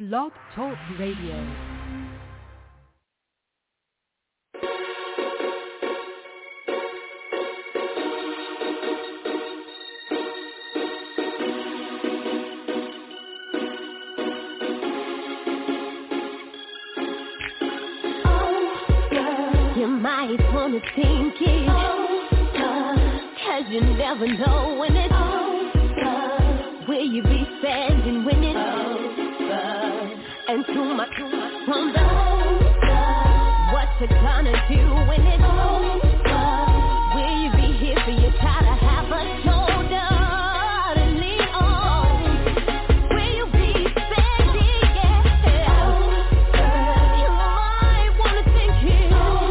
Blog Talk Radio. Might wanna think it, 'cause you never know when it's over. Will you be standing when it's over? And to my wonder, what you gonna do when it's over? Will you be here for your child to have a shoulder to lean on? Will you be standing, yeah? You might wanna think it.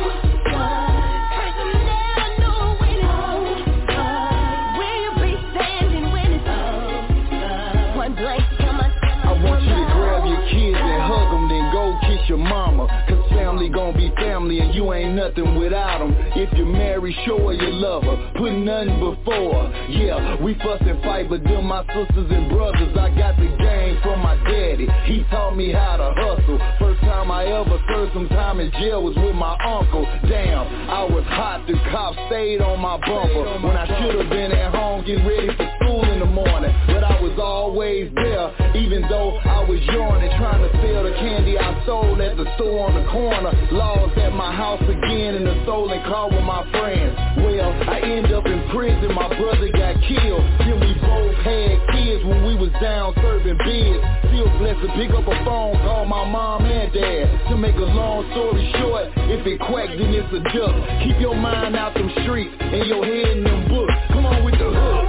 Your mama, 'cause family gon' be family and you ain't nothing without them. If you're married, show her you love her, put nothing before her. Yeah, we fuss and fight, but them my sisters and brothers. I got the game from my daddy, he taught me how to hustle. First time I ever served some time in jail was with my uncle. Damn, I was hot, the cops stayed on my bumper when I should've been at home getting ready for school in the morning. But I was always there, even though I was yawning, trying to sell the candy I sold at the store on the corner. Laws at my house again in a stolen car with my friends. Well, I end up in prison, my brother got killed. Then we both had kids when we was down serving bids. Still blessed to pick up a phone, call my mom and dad. To make a long story short, if it quacks then it's a duck. Keep your mind out them streets and your head in them books. Come on with the hook.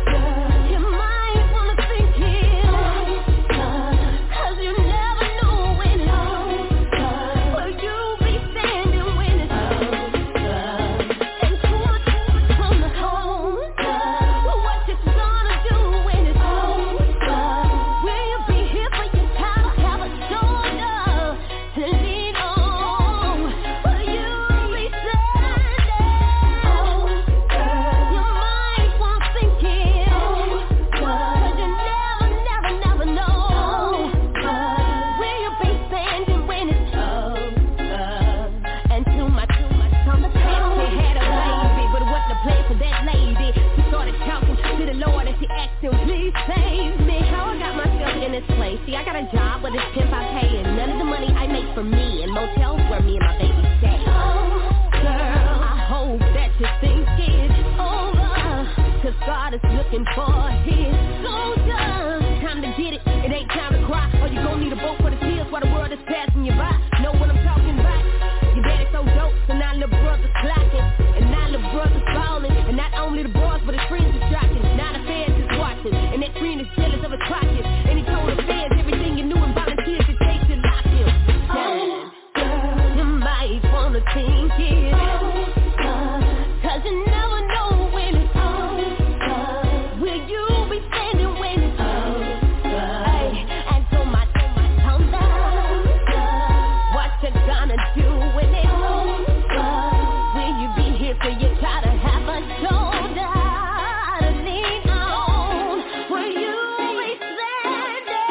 See, I got a job with a pimp I pay, and none of the money I make for me, and motels where me and my baby stay. Oh, girl, I hope that you think it's over, 'cause God is looking for his soldier. Time to get it, it ain't time to cry, or you gon' need a boat for the tears while the world is passing you by. Know what I'm talking about? Your daddy's so dope, so now little brother's slacking, and now little brother's falling, and not only the boys, but his friends is jocking. Now the feds is watching, and that friend is jealous of his pockets, and he told the feds everything you knew and volunteered to take to lock him. Oh, girl, you might wanna think it, 'cause you never know when it's over. Will you be standing when it's over? Hey, and so my tongue down. What you gonna do when it's over? Will you be here for your child to have a shoulder to lean on? Will you be standing?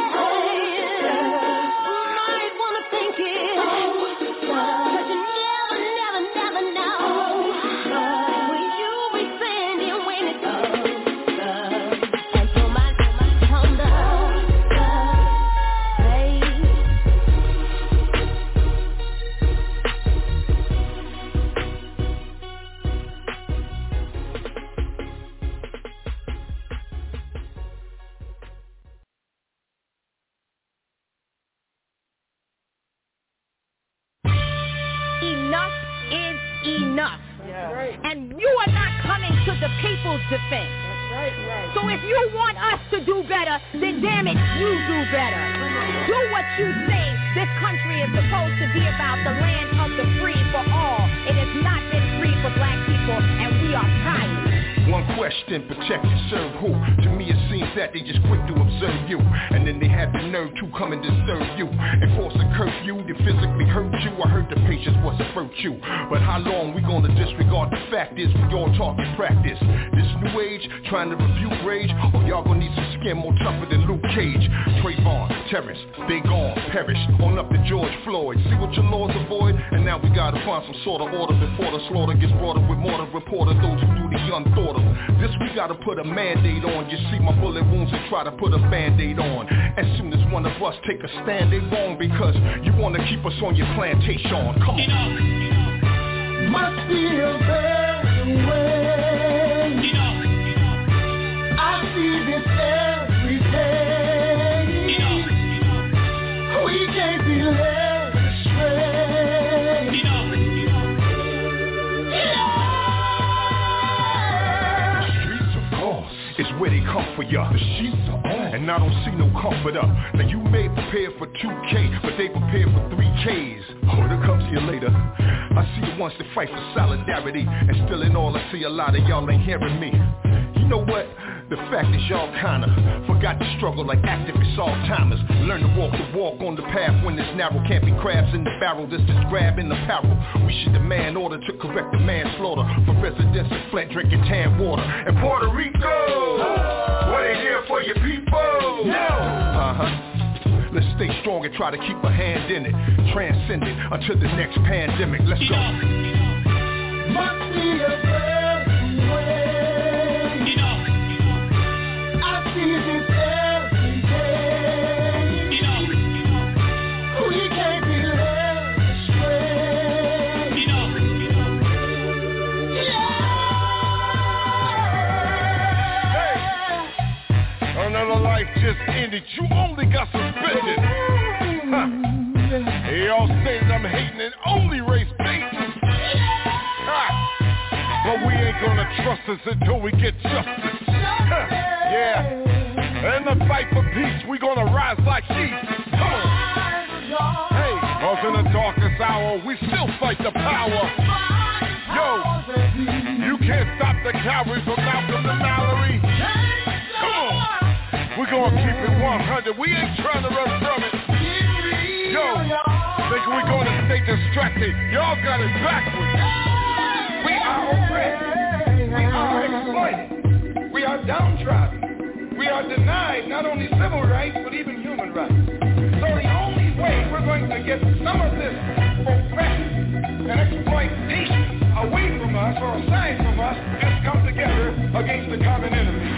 Might wanna think it, 'cause you never know. Will you be standing when it's over? And so my tongue down. Hey. Enough is enough. And you are not coming to the people's defense. So if you want us to do better, then damn it, you do better. Do what you say. This country is supposed to be about the land of the free for all. It has not been free for black people, and we are tired. One question, protect and serve who? To me it seems that, they just quick to observe you. And then they have the nerve to come and disturb you. Enforce a curfew to physically hurt you. I heard the patience was a virtue. But how long we gonna disregard the fact is we all talk and practice. This new age, trying to rebuke rage. Oh, y'all gonna need some skin more tougher than Luke Cage. Trayvon, Terrence, they gone, perished. On up to George Floyd. See what your laws avoid? And now we gotta find some sort of order before the slaughter gets brought up with more than reporter. Those who do the unthought of. This we gotta put a mandate on. You see my bullet wounds and try to put a band-aid on. As soon as one of us take a stand, they wrong because you wanna keep us on your plantation. Come on. Must be a better way. I see this every day. We can't be led astray. Streets, of course, is where they come for ya. The sheets are on, and I don't see no comfort up. Now you may prepare for 2K, but they prepare for 3Ks. Oh, it'll come to you later. I see the ones that fight for solidarity, and still in all I see a lot of y'all ain't hearing me. You know what? The fact is y'all kinda forgot to struggle like activists, Alzheimer's. Learn to walk the walk on the path when it's narrow. Can't be crabs in the barrel, this is grabbing apparel. We should demand order to correct the manslaughter for residents of Flint drinking tan water. And Puerto Rico, what ain't here for your people? No. Let's stay strong and try to keep a hand in it. Transcend it until the next pandemic. Let's go. Must be a better way. I see this every day. We can't be led astray. Hey, another life just ended. You only got suspended. Hey, y'all saying I'm hating and only race bait. But we ain't gonna trust us until we get justice. Yeah. In the fight for peace, we gonna rise like sheep. Come on. Hey, cause in the darkest hour, we still fight the power. Yo, you can't stop the cavalry from Malcolm to Mallory. Come on. We're gonna keep it 100. We ain't trying to run from it. Yo, thinking we're gonna stay distracted. Y'all got it backwards. We are oppressed. We are exploited. We are downtrodden. We are denied not only civil rights, but even human rights. So the only way we're going to get some of this oppression and exploitation away from us or aside from us is come together against the common enemy.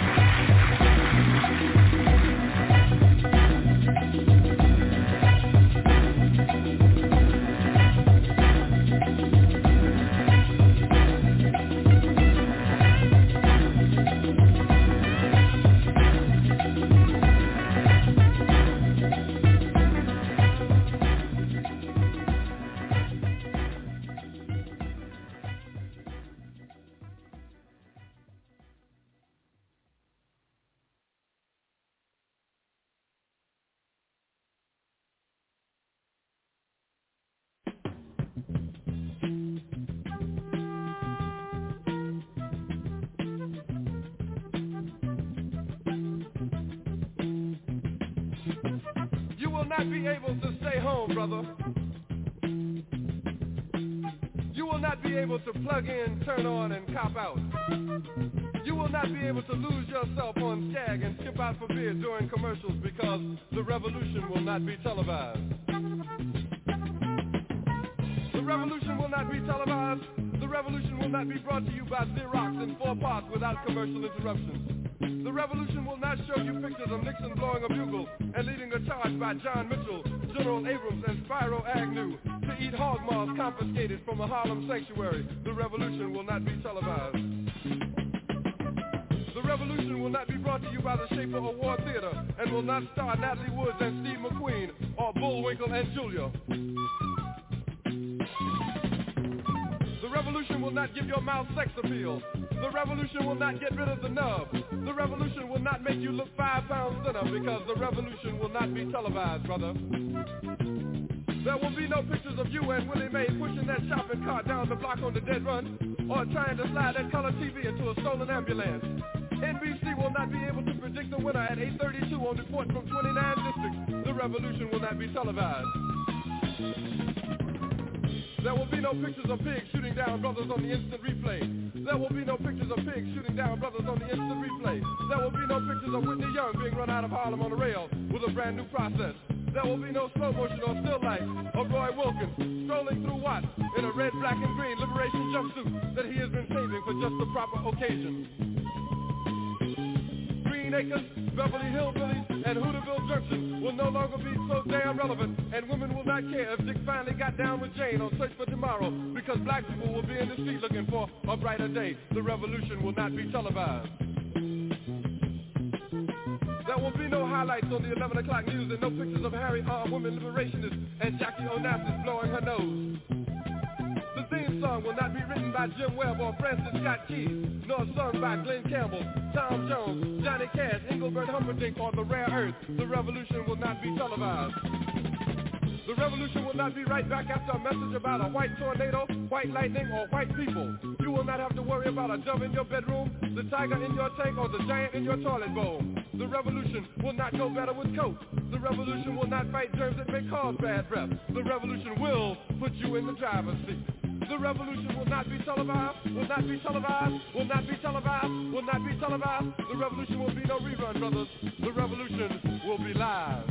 Not be able to stay home, brother. You will not be able to plug in, turn on, and cop out. You will not be able to lose yourself on Skag and skip out for beer during commercials because the revolution will not be televised. The revolution will not be televised. The revolution will not be brought to you by Xerox in 4 parts without commercial interruptions. The revolution will not show you pictures of Nixon blowing a bugle and leading a charge by John Mitchell, General Abrams, and Spyro Agnew to eat hog maws confiscated from a Harlem sanctuary. The revolution will not be televised. The revolution will not be brought to you by the Schaefer Award Theater and will not star Natalie Woods and Steve McQueen or Bullwinkle and Julia. The revolution will not give your mouth sex appeal. The revolution will not get rid of the nub. The revolution will not make you look 5 pounds thinner because the revolution will not be televised, brother. There will be no pictures of you and Willie Mae pushing that shopping cart down the block on the dead run or trying to slide that color TV into a stolen ambulance. NBC will not be able to predict the winner at 8:32 on report from 29 districts. The revolution will not be televised. There will be no pictures of pigs shooting down brothers on the instant replay. There will be no pictures of pigs shooting down brothers on the instant replay. There will be no pictures of Whitney Young being run out of Harlem on a rail with a brand new process. There will be no slow motion or still life of Roy Wilkins strolling through Watts in a red, black, and green liberation jumpsuit that he has been saving for just the proper occasion. Green Acres, Beverly Hillbillies, and Hooterville Junction will no longer be so damn relevant, and women will not care if Dick finally got down with Jane on Search for Tomorrow, because black people will be in the street looking for a brighter day. The revolution will not be televised. There will be no highlights on the 11 o'clock news and no pictures of Harry armed women liberationists and Jackie Onassis blowing her nose. The theme song will not be written by Jim Webb or Francis Scott Keys, nor sung by Glenn Campbell, Tom Jones, Johnny Cash, Engelbert Humperdinck, or The Rare Earth. The revolution will not be televised. The revolution will not be right back after a message about a white tornado, white lightning, or white people. You will not have to worry about a dove in your bedroom, the tiger in your tank, or the giant in your toilet bowl. The revolution will not go better with Coke. The revolution will not fight germs that may cause bad breath. The revolution will put you in the driver's seat. The revolution will not be televised, will not be televised, will not be televised, will not be televised. The revolution will be no rerun, brothers. The revolution will be live.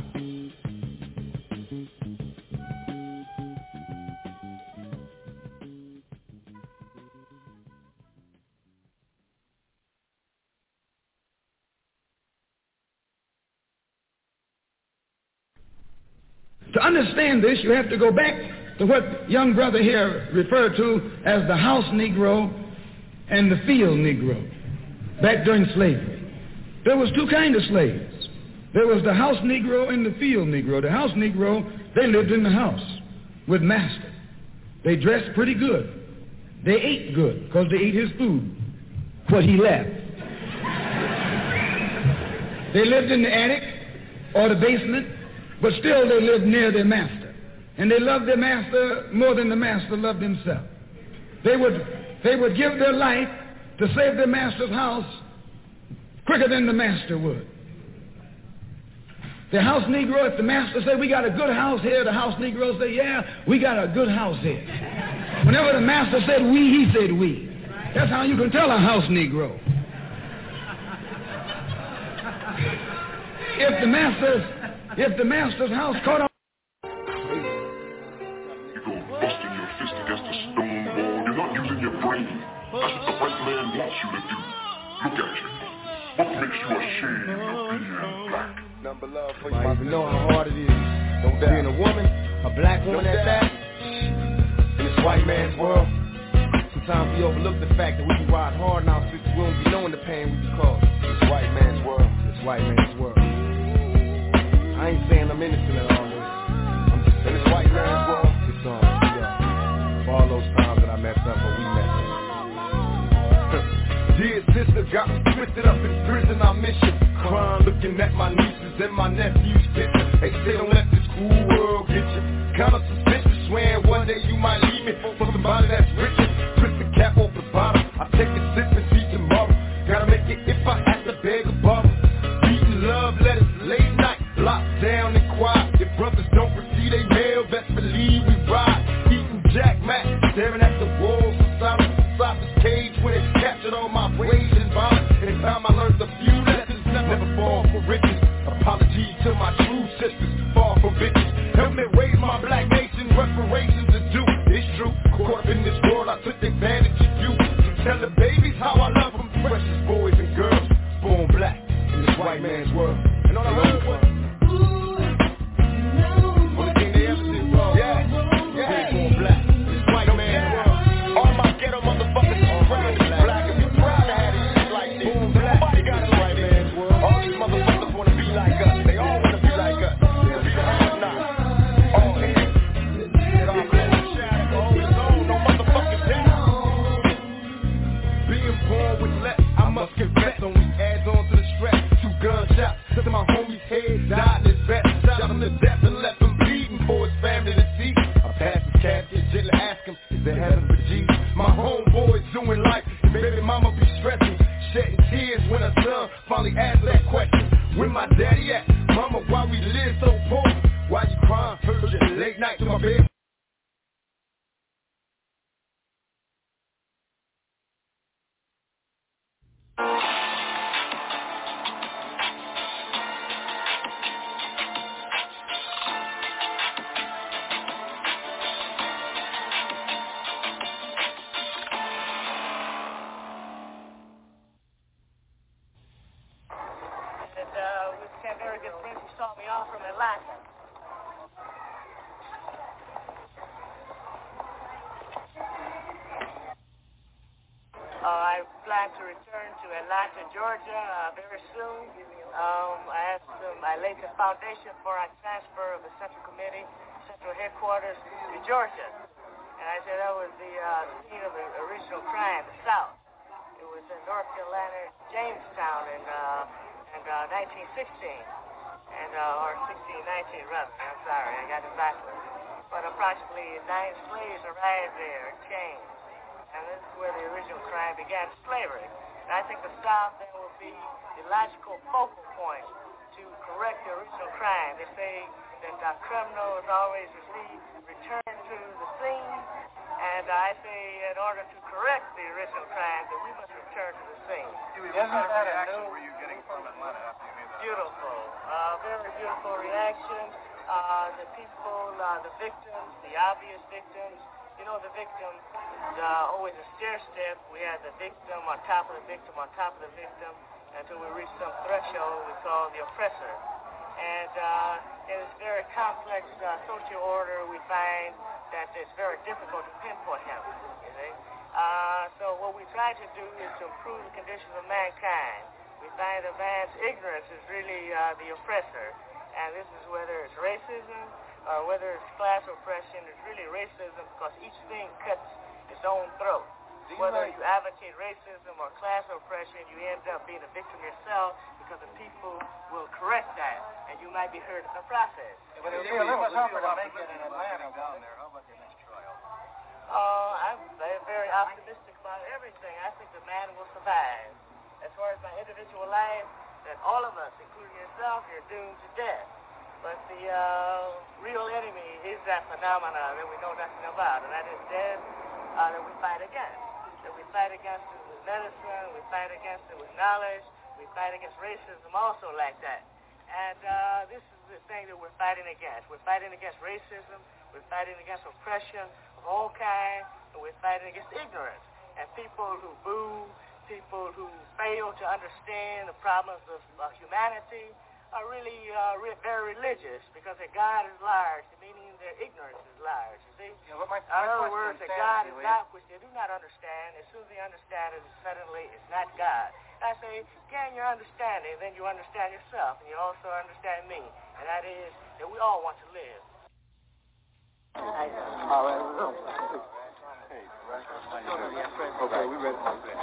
To understand this, you have to go back to what young brother here referred to as the house Negro and the field Negro, back during slavery. There was two kinds of slaves. There was the house Negro and the field Negro. The house Negro, they lived in the house with master. They dressed pretty good. They ate good because they ate his food, what he left. They lived in the attic or the basement, but still they lived near their master. And they loved their master more than the master loved himself. They would give their life to save their master's house quicker than the master would. The house Negro, if the master said, we got a good house here, the house Negro say, yeah, we got a good house here. Whenever the master said we, he said we. That's how you can tell a house Negro. If the master's house caught on, busting your fist against a stone wall. You're not using your brain. That's what the white man wants you to do. Look at you. What makes you ashamed of being black? Number love for you. I even know how hard it is. No doubt. Being a woman, a black woman at that, in this white man's world. Sometimes we overlook the fact that we can ride hard now, so we won't be knowing the pain we be caused. This white man's world. This white man's world. I ain't saying I'm innocent at all. I'm just saying this white man's world. It's on. For all those times that I messed up or we messed up. Dear sister, got me twisted up in prison, I miss you. Crying, looking at my nieces and my nephews' picture. They say don't let this cool world get you. Kinda suspicious, swearing one day you might leave me for somebody that's richer. Twist the cap off the bottom, I take a sip and see tomorrow. Gotta make it if I have to beg a bottle. Beating love letters late night, locked down and quiet. If brothers don't receive they mail, best believe we ride. Eating Jack Mac, staring at the walls inside this cage where they captured all my rage and violence. In time I learned a few lessons, never fall for riches. Apologies to my true sisters, fall for bitches. Help me raise my black nation, reparations to do. It's true, caught up in this world, I took advantage of you. So tell the babies how I love them, precious boys and girls, born black in this white man's world. And all I heard was, only thing they ever did wrong. Yeah, born black in this white man's world. All my ghetto motherfuckers are proud to be black and be proud to have these shit like this. Nobody got it like this. All these motherfuckers wanna be like us. They all wanna be like us. to return to Atlanta, Georgia very soon. I asked I laid the foundation for our transfer of the Central Committee, Central Headquarters to Georgia. And I said that was the scene of the original crime, the South. It was in North Carolina, Jamestown in 1916. Or 1619 rather. I'm sorry, I got it backwards. But approximately 9 slaves arrived there in chains. And this is where the original crime began, slavery. And I think the South then will be the logical focal point to correct the original crime. They say that criminals always return to the scene. And I say in order to correct the original crime, that we must return to the scene. What kind of reaction were you getting from Atlanta after you made that? Beautiful. Very beautiful reaction. The people, the victims, the obvious victims. You know, the victim is always a stair step. We had the victim on top of the victim on top of the victim until we reach some threshold we call the oppressor. And in this very complex social order, we find that it's very difficult to pinpoint him. You see? So what we try to do is to improve the conditions of mankind. We find that man's ignorance is really the oppressor. And this is whether it's racism or whether it's class oppression. It's really racism because each thing cuts its own throat. Whether you advocate racism or class oppression, you end up being a victim yourself because the people will correct that, and you might be hurt in the process. Yeah, but it would be a little tougher to make it in Atlanta down there. How about the next trial? I'm very optimistic about everything. I think the man will survive. As far as my individual life, that all of us, including yourself, you're doomed to death. But the real enemy is that phenomenon that we know nothing about, and that is death that we fight against. That we fight against it with medicine, we fight against it with knowledge, we fight against racism also like that. And this is the thing that we're fighting against. We're fighting against racism, we're fighting against oppression of all kinds, and we're fighting against ignorance. And people who boo, people who fail to understand the problems of humanity are really very religious because their God is large, meaning their ignorance is large, you see? Yeah, well, in other words, that God is not, which they do not understand. As soon as they understand it, suddenly it's not God. And I say, gain your understanding, then you understand yourself, and you also understand me, and that is that we all want to live. All right. Okay, we ready.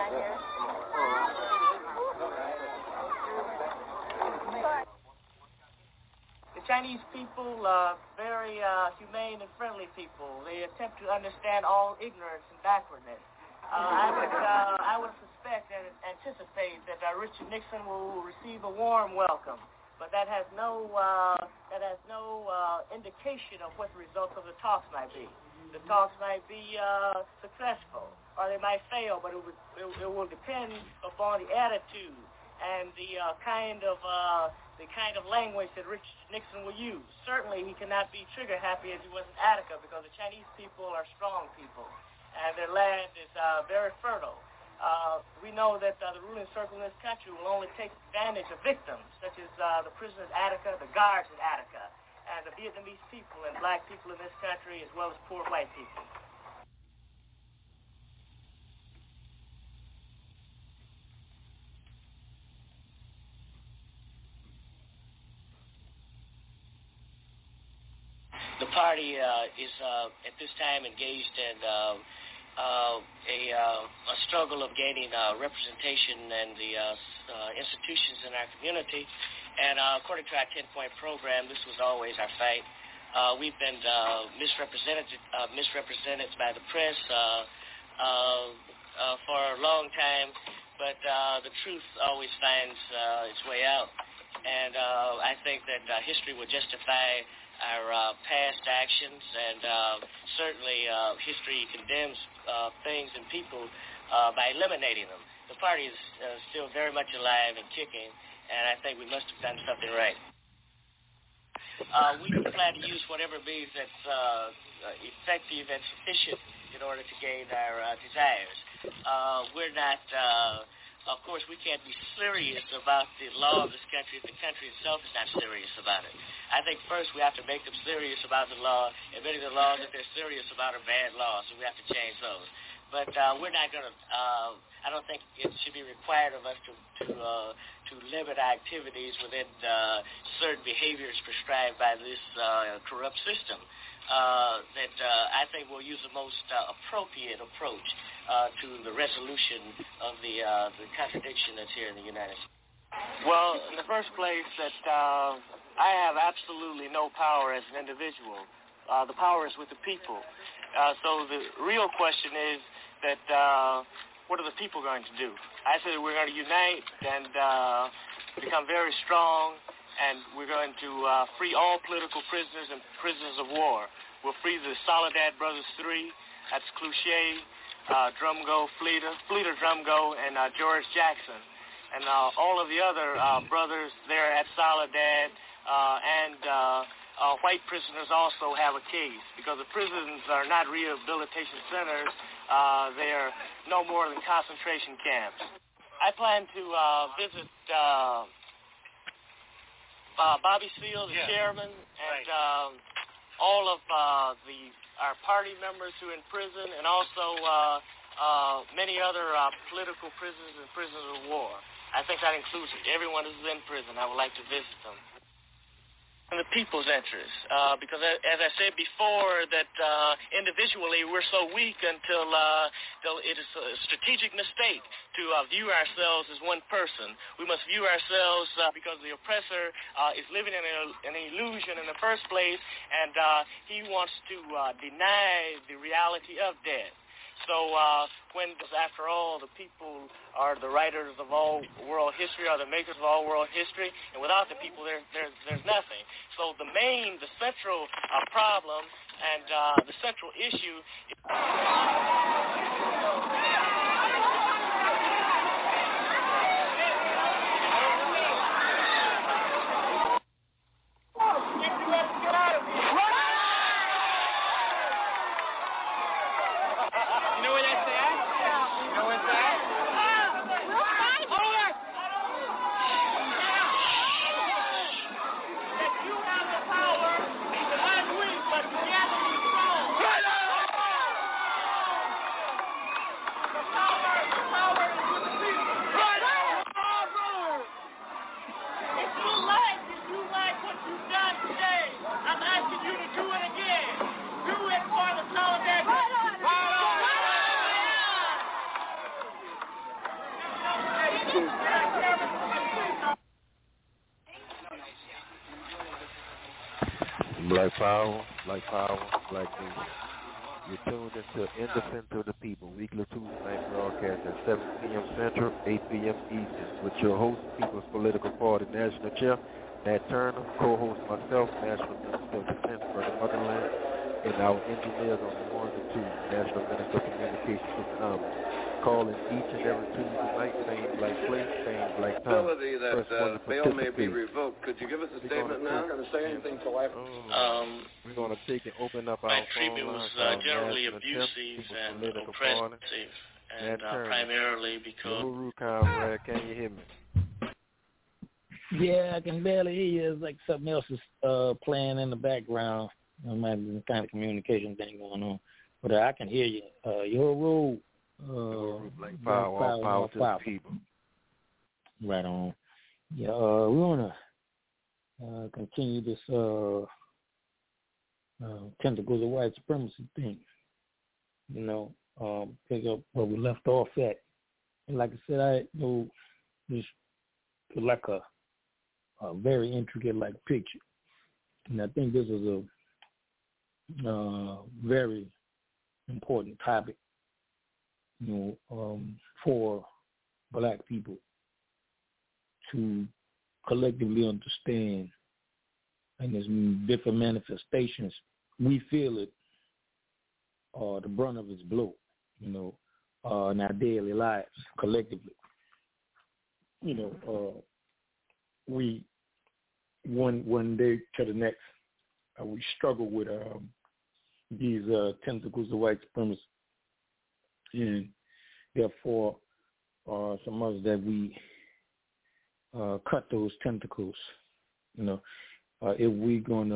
The Chinese people are very humane and friendly people. They attempt to understand all ignorance and backwardness. I would suspect and anticipate that Richard Nixon will receive a warm welcome, but that has no indication of what the results of the talks might be. The talks might be successful, or they might fail, but it will depend upon the attitude and the kind of language that Richard Nixon will use. Certainly, he cannot be trigger happy as he was in Attica because the Chinese people are strong people, and their land is very fertile. We know that the ruling circle in this country will only take advantage of victims, such as the prisoners at Attica, the guards at Attica, and the Vietnamese people and black people in this country, as well as poor white people. The party is at this time engaged in a struggle of gaining representation in the institutions in our community. And according to our 10-point program, this was always our fight. We've been misrepresented by the press for a long time, but the truth always finds its way out. And I think that history will justify our past actions, and certainly history condemns things and people by eliminating them. The party is still very much alive and kicking, and I think we must have done something right. We plan to use whatever means that's effective and sufficient in order to gain our desires. We're not... Of course, we can't be serious about the law of this country if the country itself is not serious about it. I think first we have to make them serious about the law, and many of the laws that they're serious about are bad laws, so we have to change those. But we're not going to I don't think it should be required of us to limit our activities within certain behaviors prescribed by this corrupt system. That I think will use the most appropriate approach to the resolution of the contradiction that's here in the United States. Well, in the first place, that I have absolutely no power as an individual. The power is with the people. So the real question is that what are the people going to do? I said we're going to unite and become very strong, and we're going to free all political prisoners and prisoners of war. We'll free the Soledad Brothers 3, that's Cloutier, Drumgo, Fleeter Drumgo, and George Jackson. And all of the other brothers there at Soledad and white prisoners also have a case, because the prisons are not rehabilitation centers. They are no more than concentration camps. I plan to visit Bobby Seale, the chairman, and all of our party members who are in prison, and also many other political prisoners and prisoners of war. I think that includes everyone who's in prison. I would like to visit them. In the people's interest, because as I said before, that individually we're so weak until it is a strategic mistake to view ourselves as one person. We must view ourselves because the oppressor is living in an illusion in the first place, and he wants to deny the reality of death. So when, after all, the people are the writers of all world history, are the makers of all world history, and without the people, there's nothing. So the central problem and the central issue Black Power, Black Nation. You're tuned into In Defense of the People, weekly Tuesday night broadcast at 7 p.m. Central, 8 p.m. Eastern, with your host, People's Political Party National Chair, Nat Turner, co-host myself, National Minister of Defense for the Motherland, and our engineers on the 1 and 2, National Minister of Communications System. Calling each and every Tuesday night, same black place, same black time. That bail may be revoked. Could you give us a statement now? I'm not going to say anything till after. We're going to take and open up our my treatment was generally abusive and oppressive, and primarily because... Guru Comrade, can you hear me? Yeah, I can barely hear you. It's like something else is playing in the background. There might be some kind of communication thing going on. But I can hear you. Your rule... Black Power, all power to the people. Right on. Yeah, we want to continue this tentacles of white supremacy thing. You know, pick up where we left off at. And like I said, I know this like a very intricate like picture, and I think this is a very important topic. You know, for black people to collectively understand in its different manifestations. We feel it, the brunt of its blow, you know, in our daily lives collectively. You know, we one day to the next, we struggle with these tentacles of white supremacy. And therefore, some others that we cut those tentacles, you know, if we're going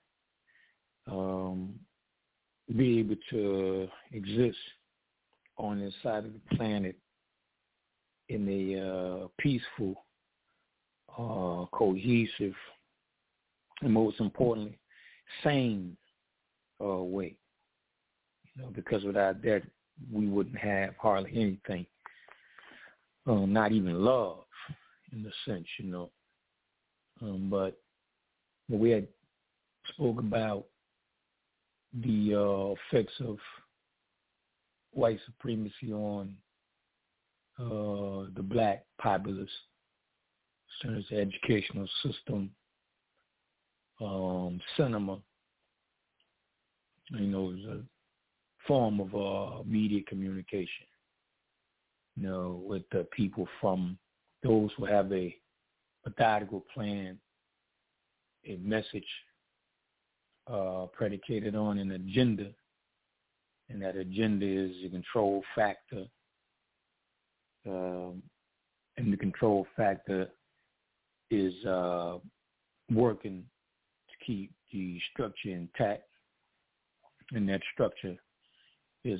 to be able to exist on this side of the planet in a peaceful, cohesive, and most importantly, sane way. Because without that, we wouldn't have hardly anything, not even love, in a sense, But we had spoke about the effects of white supremacy on the black populace, such as the educational system, cinema, is a form of media communication, with the people from those who have a methodical plan, a message predicated on an agenda, and that agenda is a control factor, and the control factor is working to keep the structure intact, and that structure is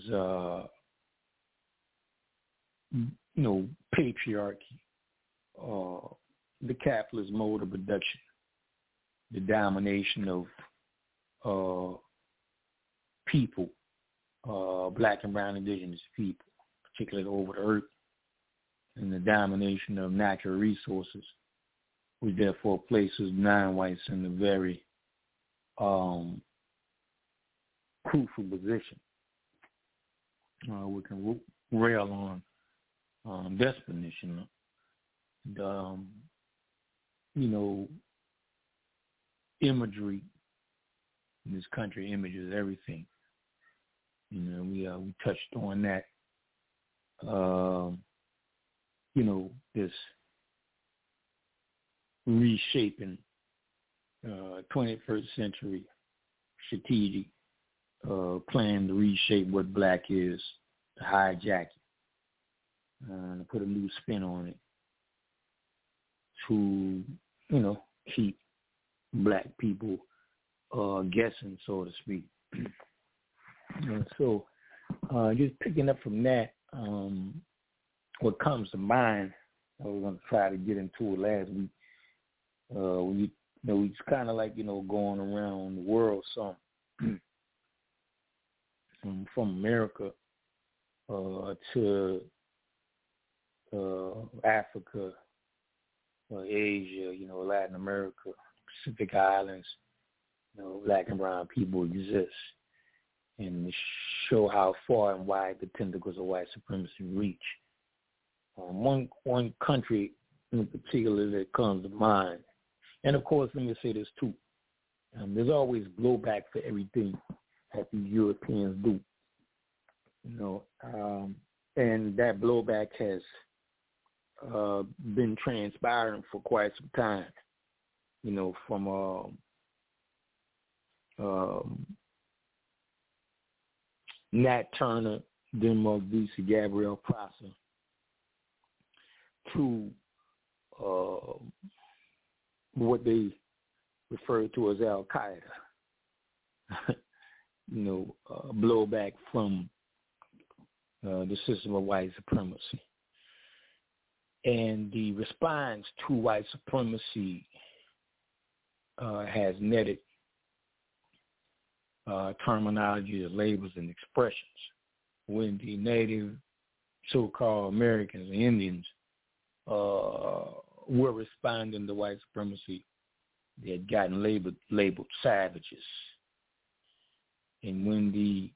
patriarchy, the capitalist mode of production, the domination of people, black and brown indigenous people, particularly over the earth, and the domination of natural resources, which therefore places non-whites in a very crucial position. We can rail on definition. Imagery in this country, images everything. We touched on that. This reshaping 21st century strategic plan to reshape what black is, to hijack it, to put a new spin on it, to, keep black people guessing, so to speak. So just picking up from that, what comes to mind, I was going to try to get into it last week. It's kind of like, going around the world some. From America to Africa, Asia, Latin America, Pacific Islands, black and brown people exist, and show how far and wide the tentacles of white supremacy reach. One country in particular that comes to mind, and of course, let me say this too, there's always blowback for everything that the Europeans do, and that blowback has been transpiring for quite some time, from Nat Turner, Denmark Vesey, Gabriel Prosser, to what they refer to as Al-Qaeda. Blowback from the system of white supremacy. And the response to white supremacy has netted terminology, labels, and expressions. When the native so-called Americans and Indians were responding to white supremacy, they had gotten labeled savages. And when the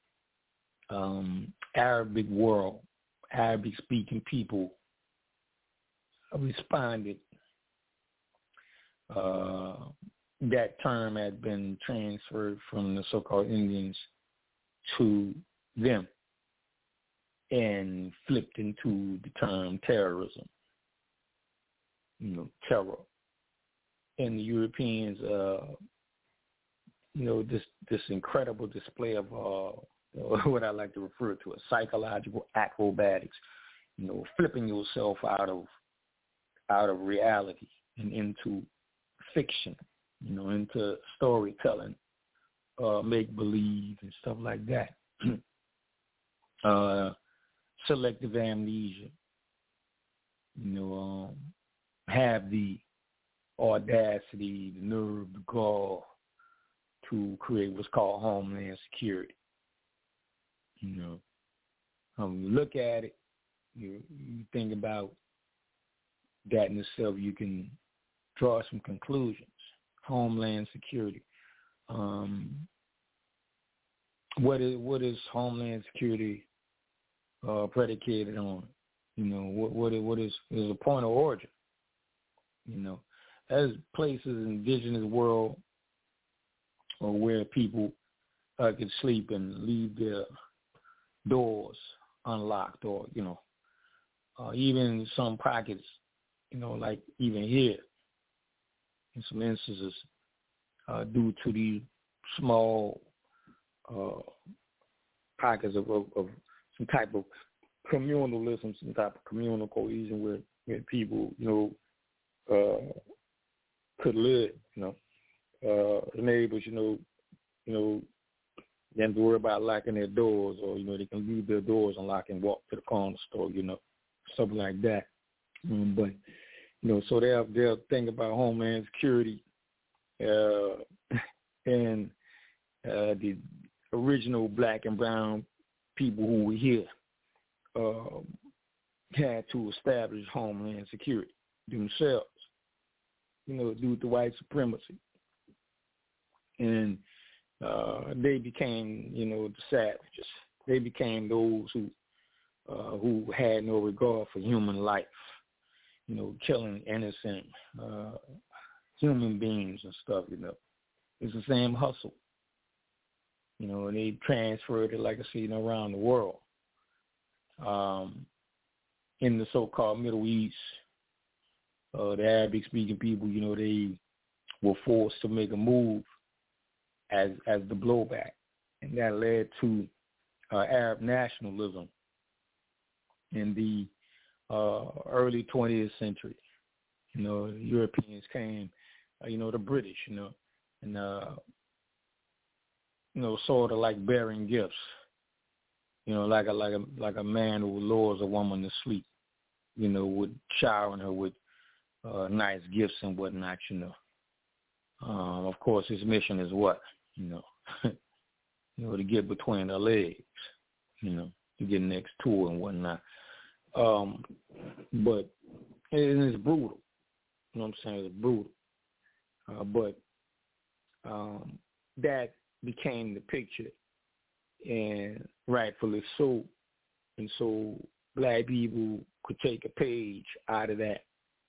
Arabic world, Arabic-speaking people responded, that term had been transferred from the so-called Indians to them and flipped into the term terrorism, terror. And the Europeans, this incredible display of what I like to refer to as psychological acrobatics, flipping yourself out of reality and into fiction, into storytelling, make believe and stuff like that. Selective amnesia, have the audacity, the nerve, the gall to create what's called Homeland Security. Look at it, you think about that in itself, you can draw some conclusions. Homeland Security. What is Homeland Security predicated on? What is a point of origin? As places in the indigenous world where people could sleep and leave their doors unlocked, or even some pockets, like even here, in some instances, due to the small pockets of some type of communalism, some type of communal cohesion where people, could live, the neighbors, they have to worry about locking their doors, or, they can leave their doors unlocked and walk to the corner store, something like that. But, so they'll think about Homeland Security and the original black and brown people who were here had to establish Homeland Security themselves, due to white supremacy. And they became, the savages. They became those who had no regard for human life, killing innocent human beings and stuff, It's the same hustle. And they transferred it, like I said, around the world. In the so-called Middle East, the Arabic-speaking people, they were forced to make a move as the blowback, and that led to Arab nationalism in the early 20th century. Europeans came, the British, and sort of like bearing gifts, like a man who lures a woman to sleep, with showering her with nice gifts and whatnot, Of course, his mission is what? To get between her legs, to get next to her and whatnot. But it's brutal. I'm saying? It's brutal. But that became the picture, and rightfully so. And so black people could take a page out of that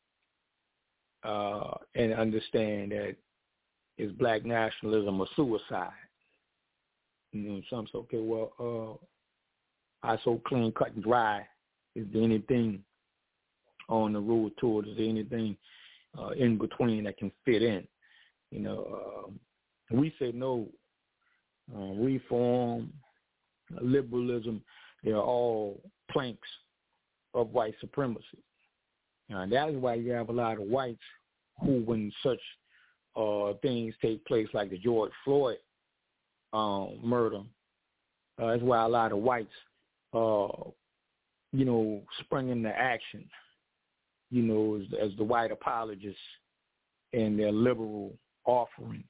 and understand that is black nationalism or suicide? Some say, okay, well, I so clean, cut and dry. Is there anything on the road towards? Is there anything in between that can fit in? We say no. Reform, liberalism, they're all planks of white supremacy. That is why you have a lot of whites who, when such things take place like the George Floyd murder, that's why a lot of whites, spring into action, as the white apologists and their liberal offerings.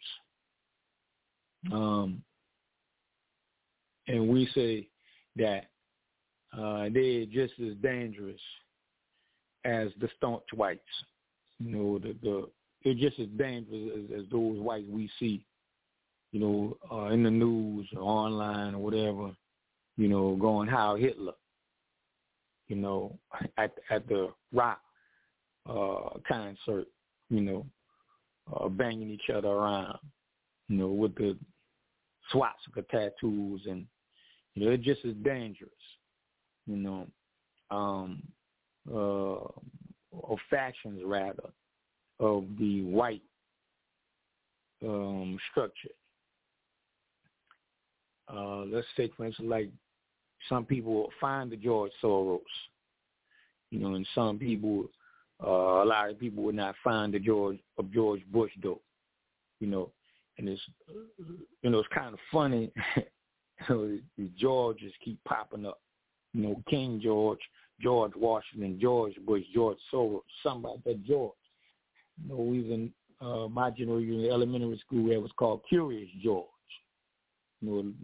And we say that they're just as dangerous as the staunch whites. They're just as dangerous as those whites we see, in the news or online or whatever, going Heil Hitler, at the rock concert, banging each other around, with the swastika tattoos, and they're just as dangerous, or factions rather of the white structure. Let's take, for instance, like some people find the George Soros, and some people, a lot of people would not find the George Bush though, and it's, it's kind of funny. The Georges keep popping up, King George, George Washington, George Bush, George Soros, something like that George. You know, we was in my generation in elementary school where it was called Curious George. And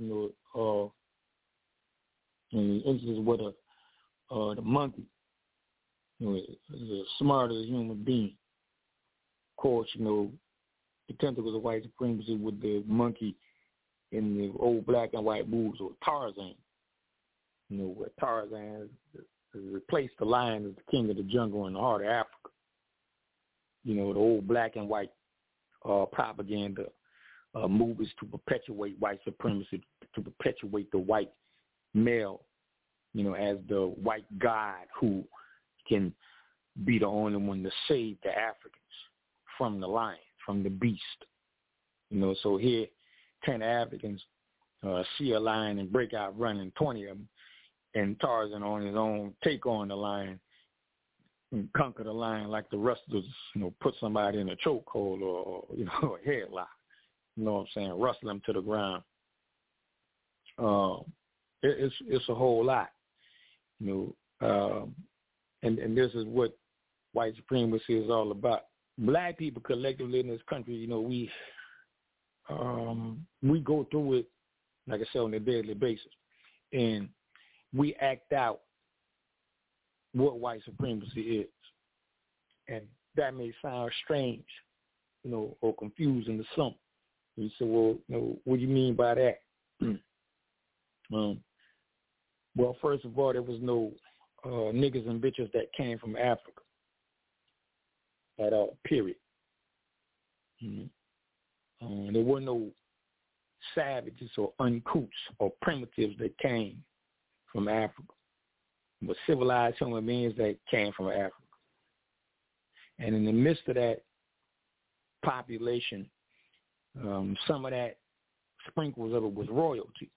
this is what the monkey, is the smartest human being. Of course, the tentacles of white supremacy with the monkey in the old black and white movies with Tarzan. Where Tarzan replaced the lion as the king of the jungle in the heart of Africa. The old black and white propaganda movies to perpetuate white supremacy, to perpetuate the white male, as the white god who can be the only one to save the Africans from the lion, from the beast. So here 10 Africans see a lion and break out running, 20 of them, and Tarzan on his own take on the lion and conquer the lion like the rustlers, put somebody in a chokehold or a headlock. You know what I'm saying? Rustle them to the ground. It's a whole lot, and this is what white supremacy is all about. Black people collectively in this country, we go through it, like I said, on a daily basis, and we act out what white supremacy is, and that may sound strange, or confusing to some. You say, well, what do you mean by that? Well, first of all, there was no niggas and bitches that came from Africa at all, period. There were no savages or uncouths or primitives that came from Africa, but civilized human beings that came from Africa. And in the midst of that population, some of that sprinkles of it was royalty,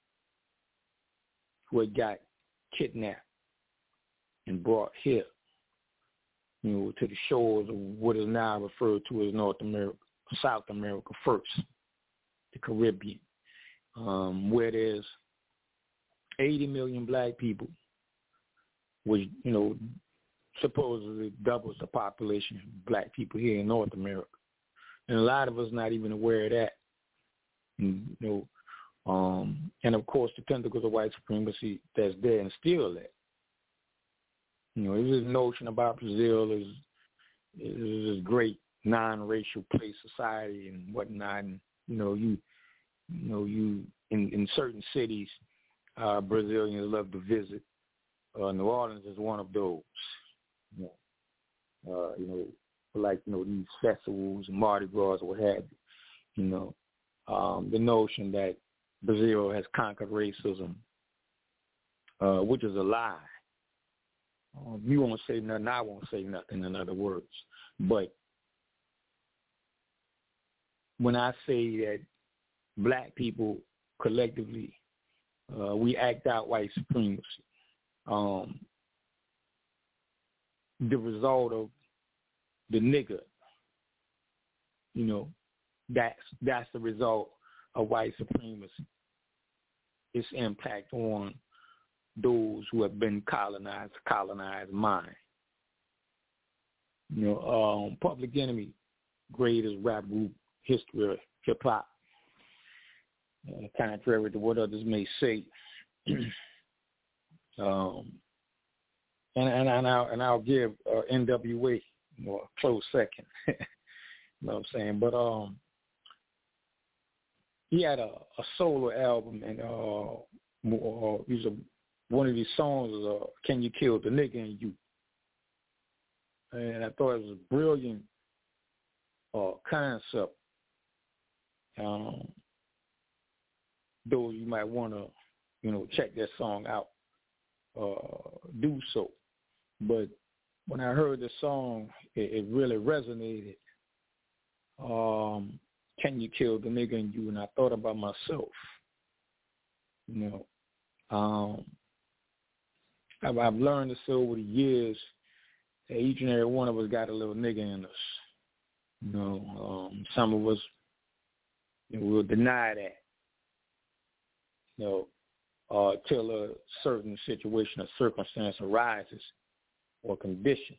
who had got kidnapped and brought here, to the shores of what is now referred to as North America, South America first, the Caribbean, where there's 80 million black people, which, supposedly doubles the population of black people here in North America. And a lot of us not even aware of that. And of course the tentacles of white supremacy that's there and still there. There's this notion about Brazil is this great non-racial place society and whatnot. And, you in certain cities, Brazilians love to visit. New Orleans is one of those. These festivals and Mardi Gras or what have you. The notion that Brazil has conquered racism, which is a lie. You won't say nothing, I won't say nothing, in other words. But when I say that black people collectively, we act out white supremacy, the result of the nigger, that's the result of white supremacy. Its impact on those who have been colonized mind. Public Enemy, greatest rap group history of hip hop, contrary to what others may say. And I'll give NWA a close second. You know what I'm saying? But he had a solo album, and one of these songs is "Can You Kill the Nigga in You?" And I thought it was a brilliant concept. Those you might want to, check that song out, do so. But when I heard the song, it really resonated. Can you kill the nigga in you? And I thought about myself. I've learned this over the years that each and every one of us got a little nigga in us. Some of us will deny that. till a certain situation or circumstance arises or condition,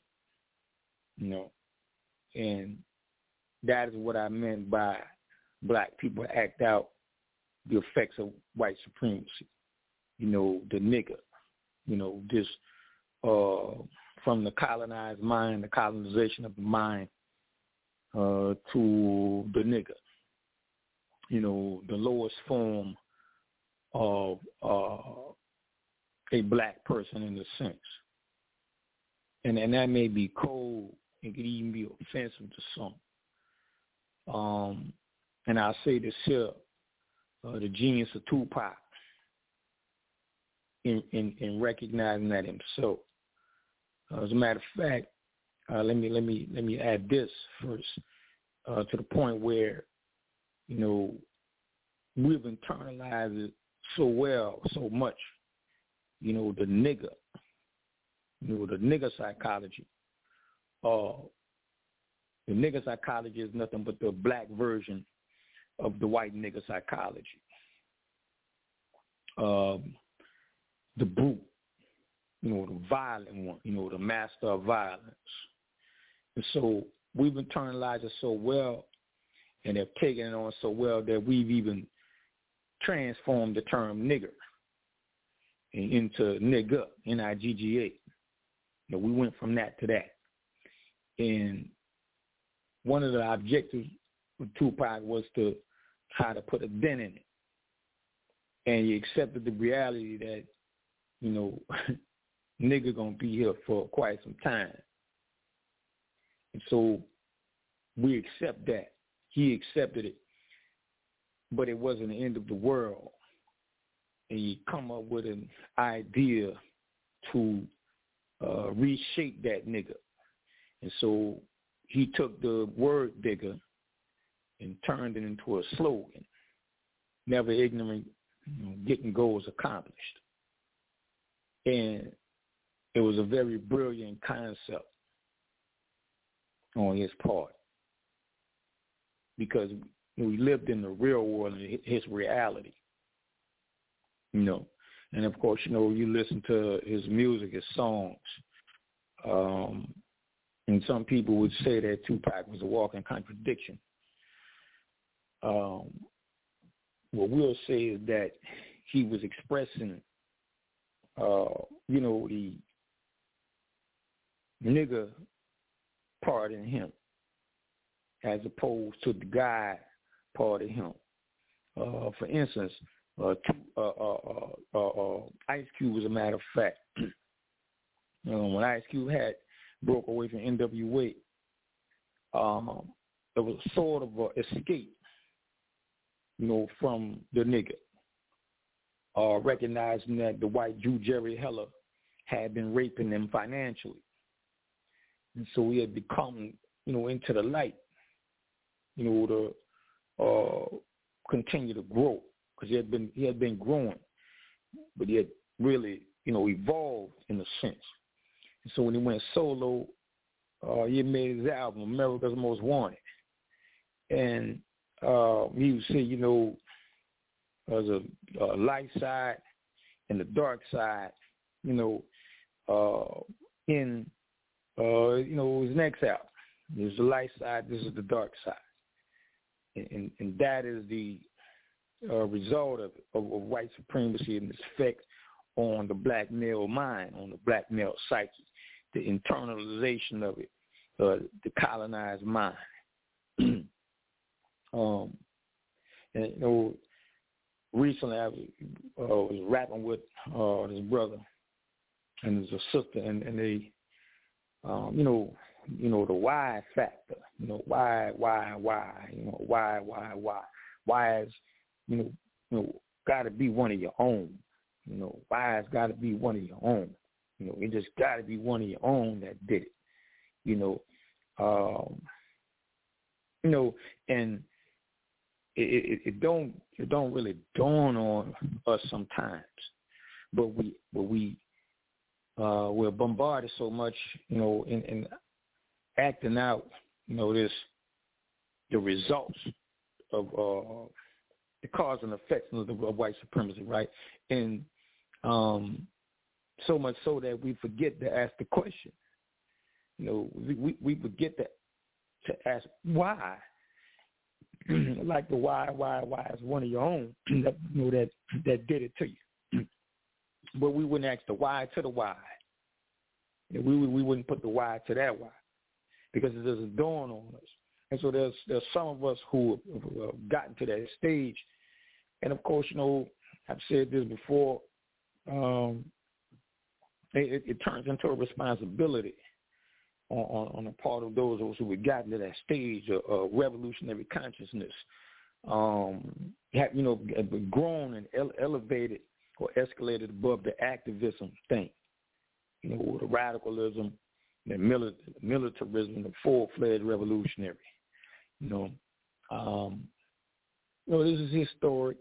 and that is what I meant by black people act out the effects of white supremacy. The nigger, this from the colonized mind, the colonization of the mind to the nigger, the lowest form of a black person in a sense. And that may be cold, it could even be offensive to some. And I'll say this here, the genius of Tupac in recognizing that himself. As a matter of fact, let me add this first to the point where we've internalized it so much. The nigger, the nigger psychology. The nigger psychology is nothing but the black version of the white nigger psychology. The brute, the violent one, the master of violence. And so we've internalized it so well and have taken it on so well that we've even transformed the term nigger into nigga, N-I-G-G-A. We went from that to that. And one of the objectives of Tupac was to try to put a dent in it. And he accepted the reality that, nigga gonna be here for quite some time. And so we accept that. He accepted it. But it wasn't the end of the world. And he come up with an idea to reshape that nigga. And so he took the word digger and turned it into a slogan. Never ignorant, getting goals accomplished. And it was a very brilliant concept on his part because we lived in the real world and his reality. And of course, you listen to his music, his songs, and some people would say that Tupac was a walking contradiction. What we'll say is that he was expressing, the nigger part in him as opposed to the guy part of him. For instance, Ice Cube, as a matter of fact, when Ice Cube had broke away from NWA, there was a sort of an escape, from the nigger, recognizing that the white Jew Jerry Heller had been raping them financially. And so he had become, into the light, to continue to grow. Because he had been growing, but he had really, evolved in a sense. And so when he went solo, he made his album, America's Most Wanted. And he would say, there's a light side and the dark side, in his next album. There's the light side, this is the dark side. And that is the result of white supremacy and its effect on the black male mind, on the black male psyche, the internalization of it, the colonized mind. And recently I was rapping with this brother and his sister, and they, the why factor, why, why is, got to be one of your own, why has got to be one of your own, it just got to be one of your own that did it, and it don't really dawn on us sometimes, but we're bombarded so much, in acting out, the results of the cause and effects of white supremacy, right? And So much so that we forget to ask the question. We forget to ask why. Like the why is one of your own that did it to you. But we wouldn't ask the why to the why. We wouldn't put the why to that why, because it doesn't dawn on us. And so there's some of us who have gotten to that stage. And of course, I've said this before, it turns into a responsibility on the part of those of us who have gotten to that stage of revolutionary consciousness, have grown and elevated or escalated above the activism thing, the radicalism, the militarism, the full-fledged revolutionary. This is historic.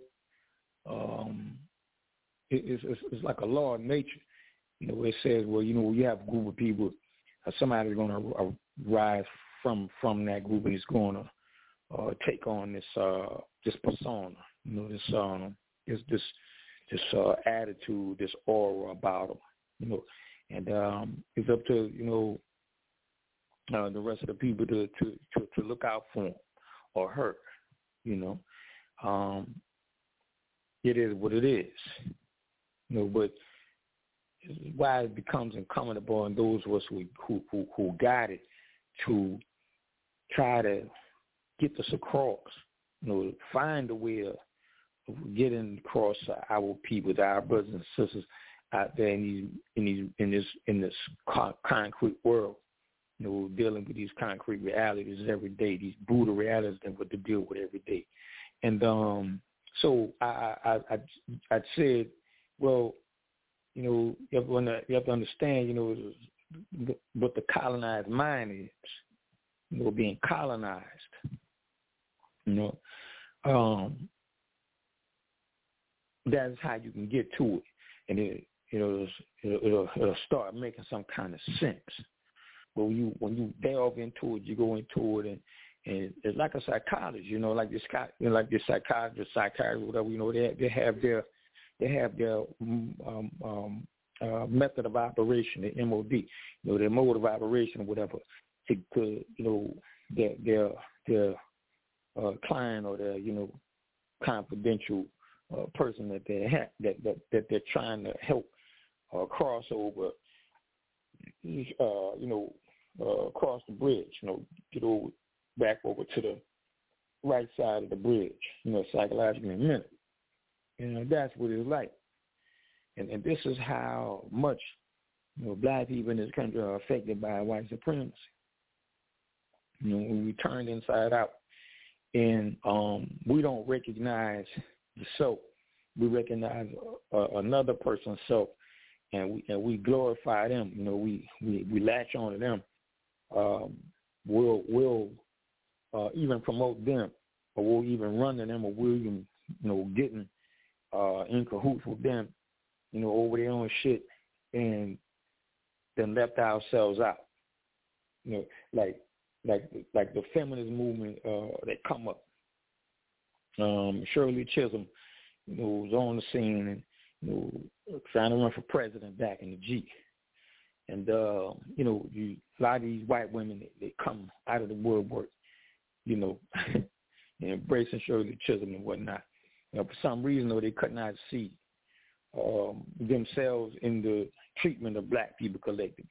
It's like a law of nature. It says, well, you have a group of people, somebody's going to rise from that group and is going to take on this persona, this attitude, this aura about them, and it's up to the rest of the people to look out for him or her. It is what it is. But why it becomes incumbent upon those of us who got it to try to get this across, find a way of getting across our people, our brothers and sisters out there in this concrete world, dealing with these concrete realities every day, these brutal realities that we have to deal with every day. And so I said, well, you have to understand, what the colonized mind is, being colonized. That's how you can get to it, and it'll start making some kind of sense. But when you delve into it, you go into it, and it's like a psychologist, like this psychiatrist, whatever, they have their method of operation, the MOD, their mode of operation or whatever, to their client or their confidential person that they have that they're trying to help cross over, cross the bridge, get over back over to the right side of the bridge, psychologically in a minute. That's what it's like. And this is how much black people in this country are affected by white supremacy. When we turned inside out, and we don't recognize the self, we recognize another person's self, and we glorify them. We latch on to them. We'll even promote them, or we'll even run to them, or we'll even getting in cahoots with them, over their own shit, and then left ourselves out. Like the feminist movement that come up. Shirley Chisholm, was on the scene and trying to run for president back in the G. And a lot of these white women, they come out of the woodwork, and embracing Shirley Chisholm and whatnot. For some reason, though, they could not see themselves in the treatment of black people collectively.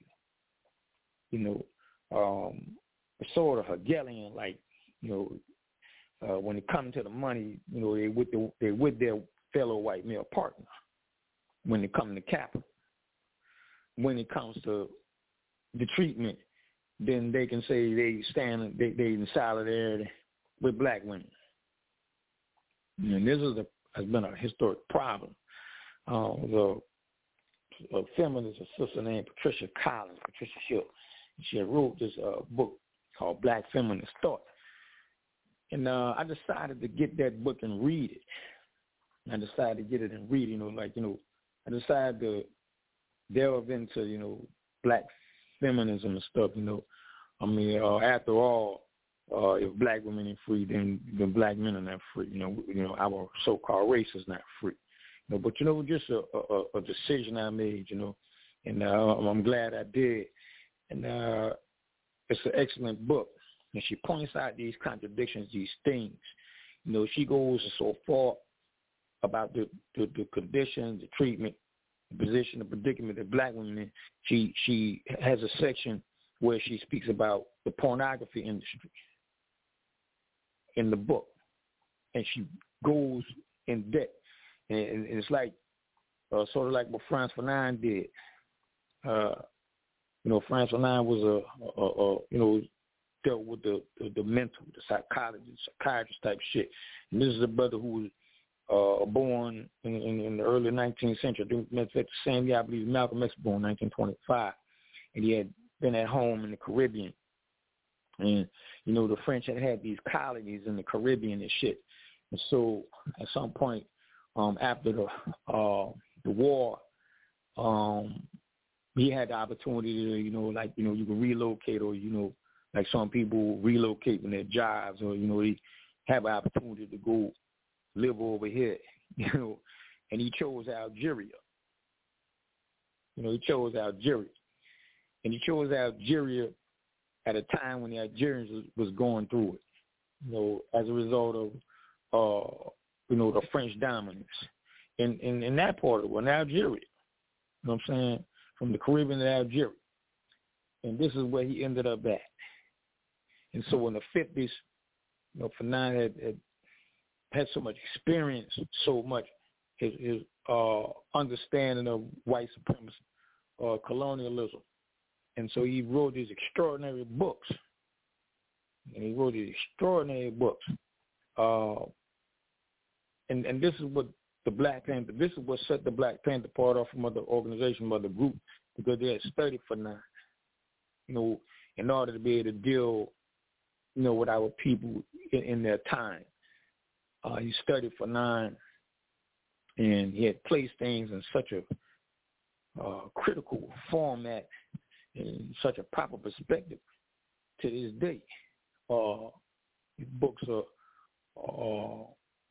Sort of Hegelian, like, when it comes to the money, they with their fellow white male partner. When it comes to capital, when it comes to the treatment, then they can say they in solidarity with black women. And this has been a historic problem. A feminist, a sister named Patricia Collins, Patricia Hill, she wrote this book called Black Feminist Thought. And I decided to get that book and read it. I decided to get it and read it, I decided to delve into, black feminism and stuff, after all, if black women ain't free, then black men are not free. Our so-called race is not free. But just a decision I made, and I'm glad I did. And it's an excellent book, and she points out these contradictions, these things. She goes so far about the conditions, the treatment, the position, the predicament of black women. She has a section where she speaks about the pornography industry in the book, and she goes in depth. And it's like sort of like what Frantz Fanon did. Frantz Fanon was dealt with the mental, the psychiatrist type shit. And this is a brother who was born in the early 19th century. In fact, the same year I believe Malcolm X was born, 1925, and he had been at home in the Caribbean. And the French had these colonies in the Caribbean and shit. And so at some point, after the war, he had the opportunity to, you can relocate, or, like some people relocate in their jobs, or, they have an opportunity to go live over here, and he chose Algeria. He chose Algeria. And he chose Algeria at a time when the Algerians was going through it, as a result of, the French dominance in that part of the world, in Algeria. You know what I'm saying? From the Caribbean to Algeria. And this is where he ended up at. And so in the 50s, Fanon had so much experience, so much his understanding of white supremacy, colonialism. And so he wrote these extraordinary books. And this is what the Black Panther, this is what set the Black Panther apart off from other organizations, other groups, because they had studied Fanon, in order to be able to deal, with our people in their time. He studied Fanon, and he had placed things in such a critical format, in such a proper perspective to this day. His books are,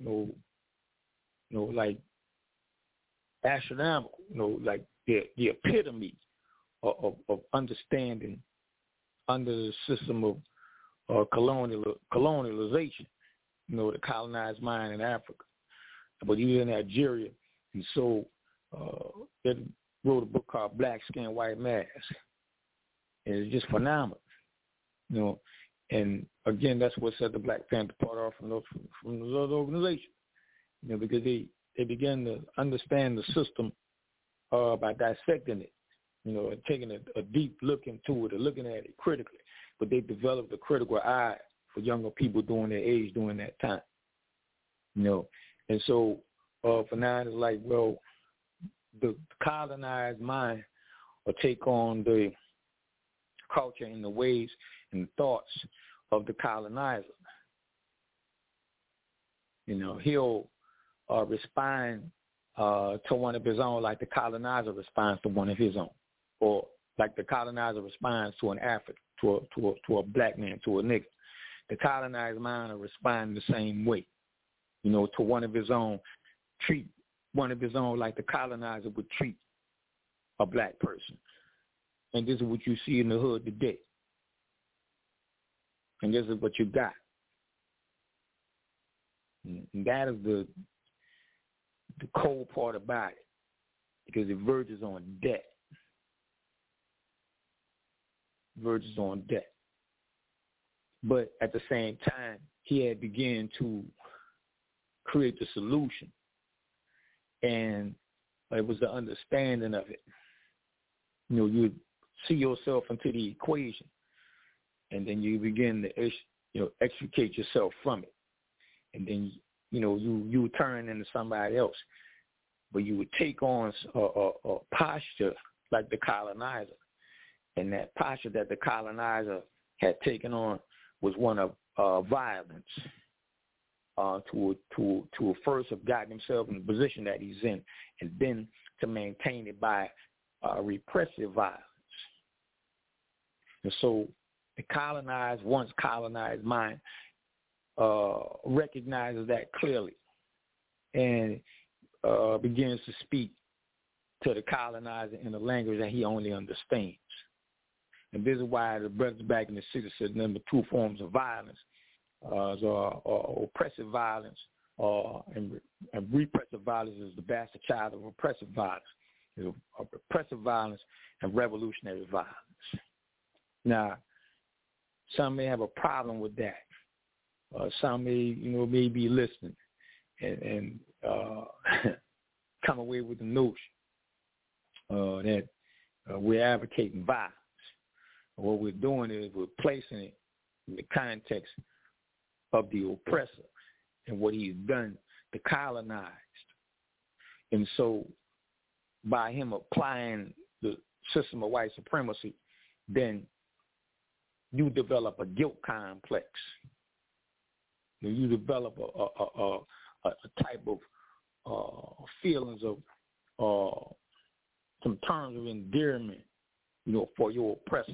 like astronomical, like the epitome of understanding under the system of colonialization, the colonized mind in Africa. But he was in Algeria, and so they wrote a book called Black Skin, White Mask. And it's just phenomenal, And again, that's what set the Black Panther part off from those other organizations, because they began to understand the system by dissecting it, and taking a deep look into it, or looking at it critically. But they developed a critical eye for younger people during their age during that time, And so Fanon is like, well, the colonized mind will take on the culture and the ways and the thoughts of the colonizer. He'll respond to one of his own like the colonizer responds to one of his own, or like the colonizer responds to an African, to a black man, to a nigga. The colonized mind will respond the same way, to one of his own, treat one of his own like the colonizer would treat a black person. And this is what you see in the hood today. And this is what you got. And that is the cold part about it, because it verges on death. But at the same time, he had begun to create the solution. And it was the understanding of it. You see yourself into the equation, and then you begin to extricate yourself from it, and then you turn into somebody else, but you would take on a posture like the colonizer, and that posture that the colonizer had taken on was one of violence, to first have gotten himself in the position that he's in, and then to maintain it by repressive violence. And so the once colonized mind recognizes that clearly, and begins to speak to the colonizer in a language that he only understands. And this is why the brothers back in the 60s said number two forms of violence are oppressive violence, and repressive violence is the bastard child of oppressive violence. Oppressive violence and revolutionary violence. Now, some may have a problem with that. Some may be listening and come away with the notion that we're advocating violence. What we're doing is we're placing it in the context of the oppressor and what he's done to colonized. And so by him applying the system of white supremacy, then you develop a guilt complex. You develop a type of feelings of some terms of endearment, for your oppressor,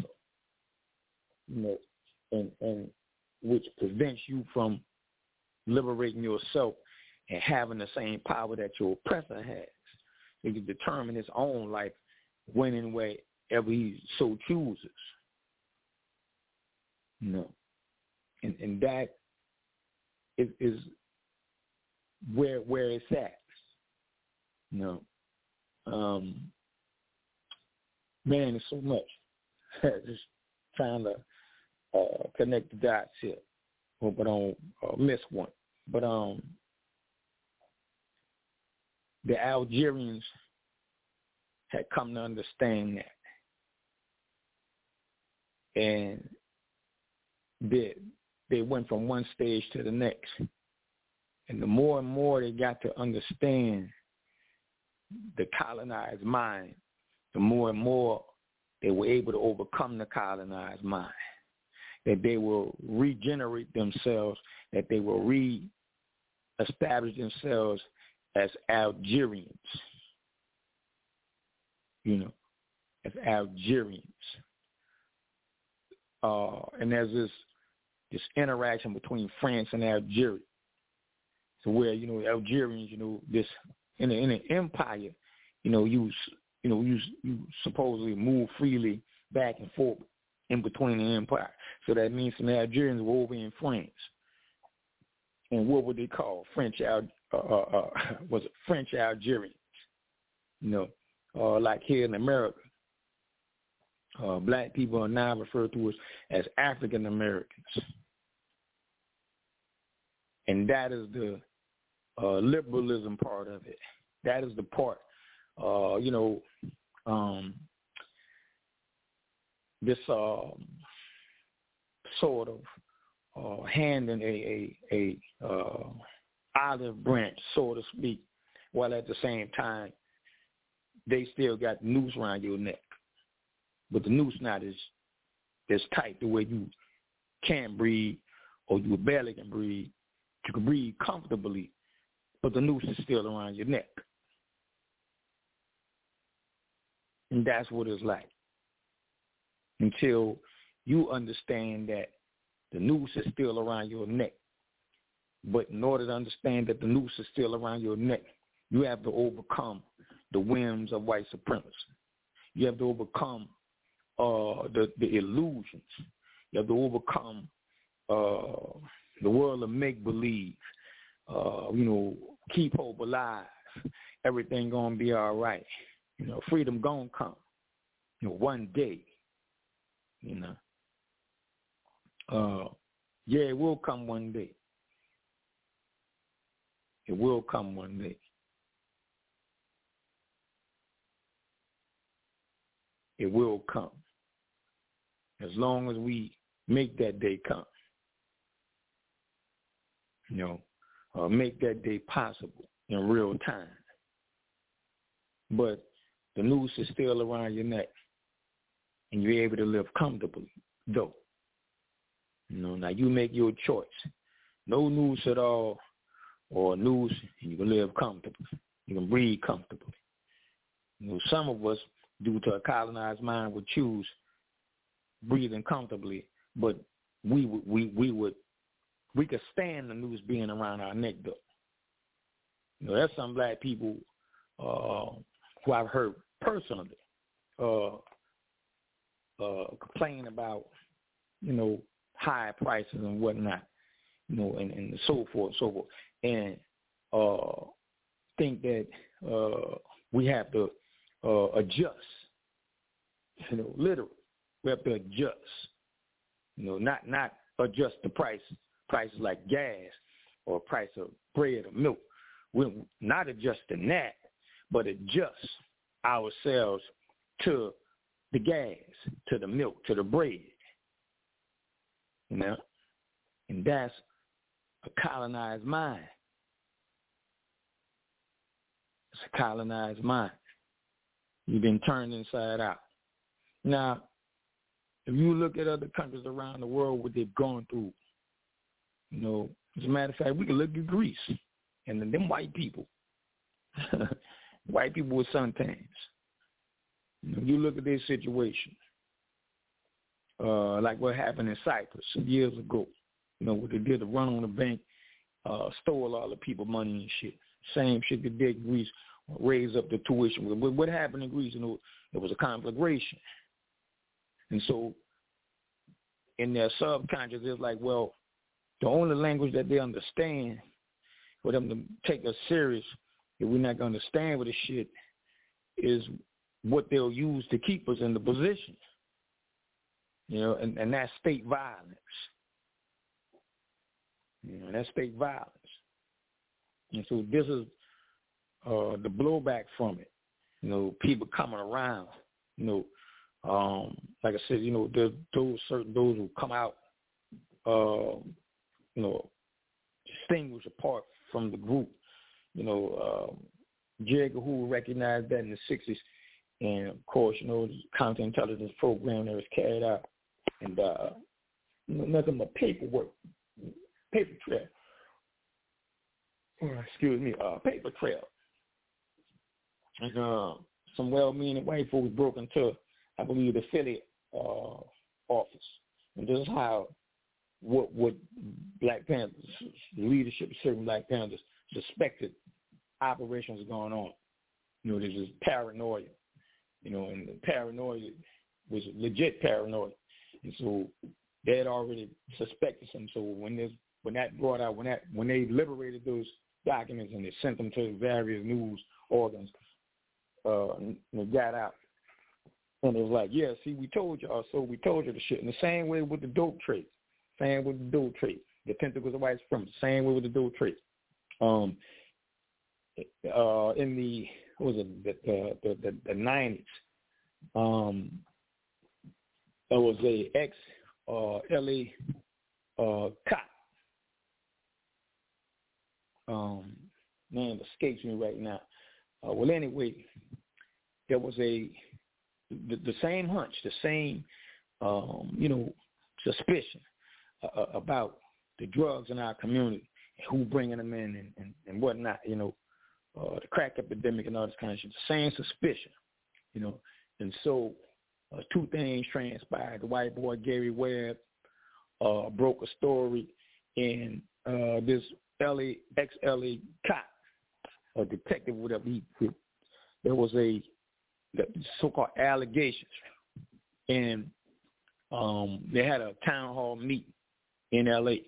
and which prevents you from liberating yourself and having the same power that your oppressor has. He can determine his own life when and wherever he so chooses. And that is where it's at. Man, it's so much. Just trying to connect the dots here. But I don't miss one. But the Algerians had come to understand that. And they went from one stage to the next. And the more and more they got to understand the colonized mind, the more and more they were able to overcome the colonized mind, that they will regenerate themselves, that they will re-establish themselves as Algerians, as Algerians. And there's this interaction between France and Algeria. So where, Algerians, this in an empire, you supposedly move freely back and forth in between the empire. So that means some Algerians were over in France. And what would they call French Algerians? Like here in America, black people are now referred to as African Americans. And that is the liberalism part of it. That is the part, this sort of handing a olive branch, so to speak, while at the same time they still got the noose around your neck. But the noose not as tight the way you can't breathe or you barely can breathe. You can breathe comfortably, but the noose is still around your neck. And that's what it's like. Until you understand that the noose is still around your neck. But in order to understand that the noose is still around your neck, you have to overcome the whims of white supremacy. You have to overcome the illusions. You have to overcome the world of make-believe. Keep hope alive. Everything gonna be all right. Freedom gonna come. One day. It will come one day. It will come one day. It will come. As long as we make that day come. Make that day possible in real time. But the noose is still around your neck, and you're able to live comfortably, though. Now you make your choice. No noose at all, or noose, and you can live comfortably. You can breathe comfortably. Some of us, due to a colonized mind, would choose breathing comfortably, but we could stand the noose being around our neck, though. You know, there's some black people who I've heard personally complain about, you know, high prices and whatnot, you know, and so forth, and think that we have to adjust, you know, literally. We have to adjust, you know, not adjust the prices like gas or price of bread or milk. We're not adjusting that, but adjust ourselves to the gas, to the milk, to the bread, you know, and that's a colonized mind. It's a colonized mind. You've been turned inside out. Now, if you look at other countries around the world, what they've gone through, you know, as a matter of fact, we can look at Greece and them white people, white people with suntans. You know, you look at their situation, like what happened in Cyprus some years ago. You know, what they did, to run on the bank, stole all the people money and shit. Same shit they did in Greece, raise up the tuition. What happened in Greece? You know, there was a conflagration. And so in their subconscious, it's like, well, the only language that they understand for them to take us serious, if we're not going to stand with the shit, is what they'll use to keep us in the position. You know, and that's state violence. You know, that's state violence. And so this is the blowback from it. You know, people coming around, you know, like I said, you know, there's those who come out, you know, distinguished apart from the group. You know, J. Edgar Hoover recognized that in the 60s. And, of course, you know, the counterintelligence program that was carried out. And, you know, nothing but paper trail. Paper trail. And some well-meaning white folks broke into, I believe, the Philly office. And this is how what Black Panthers, the leadership of certain Black Panthers, suspected operations going on. You know, there's this paranoia, you know, and the paranoia was legit paranoia. And so they had already suspected some. So when that brought out, when they liberated those documents and they sent them to various news organs, they got out. And it was like, yeah, see, we told y'all, so we told you the shit. In the same way with the dope trade. Same with the dope trade. The tentacles of white supremacy. Same way with the dope trade. In the, what was it, the 90s, there was a ex-LA cop. Name escapes me right now. Well, anyway, there was the same hunch, the same, you know, suspicion about the drugs in our community and who bringing them in and whatnot, you know, the crack epidemic and all this kind of shit. The same suspicion, you know. And so two things transpired. The white boy, Gary Webb, broke a story, and this ex-LA cop, a detective, whatever, there was the so-called allegations, and they had a town hall meeting in L.A.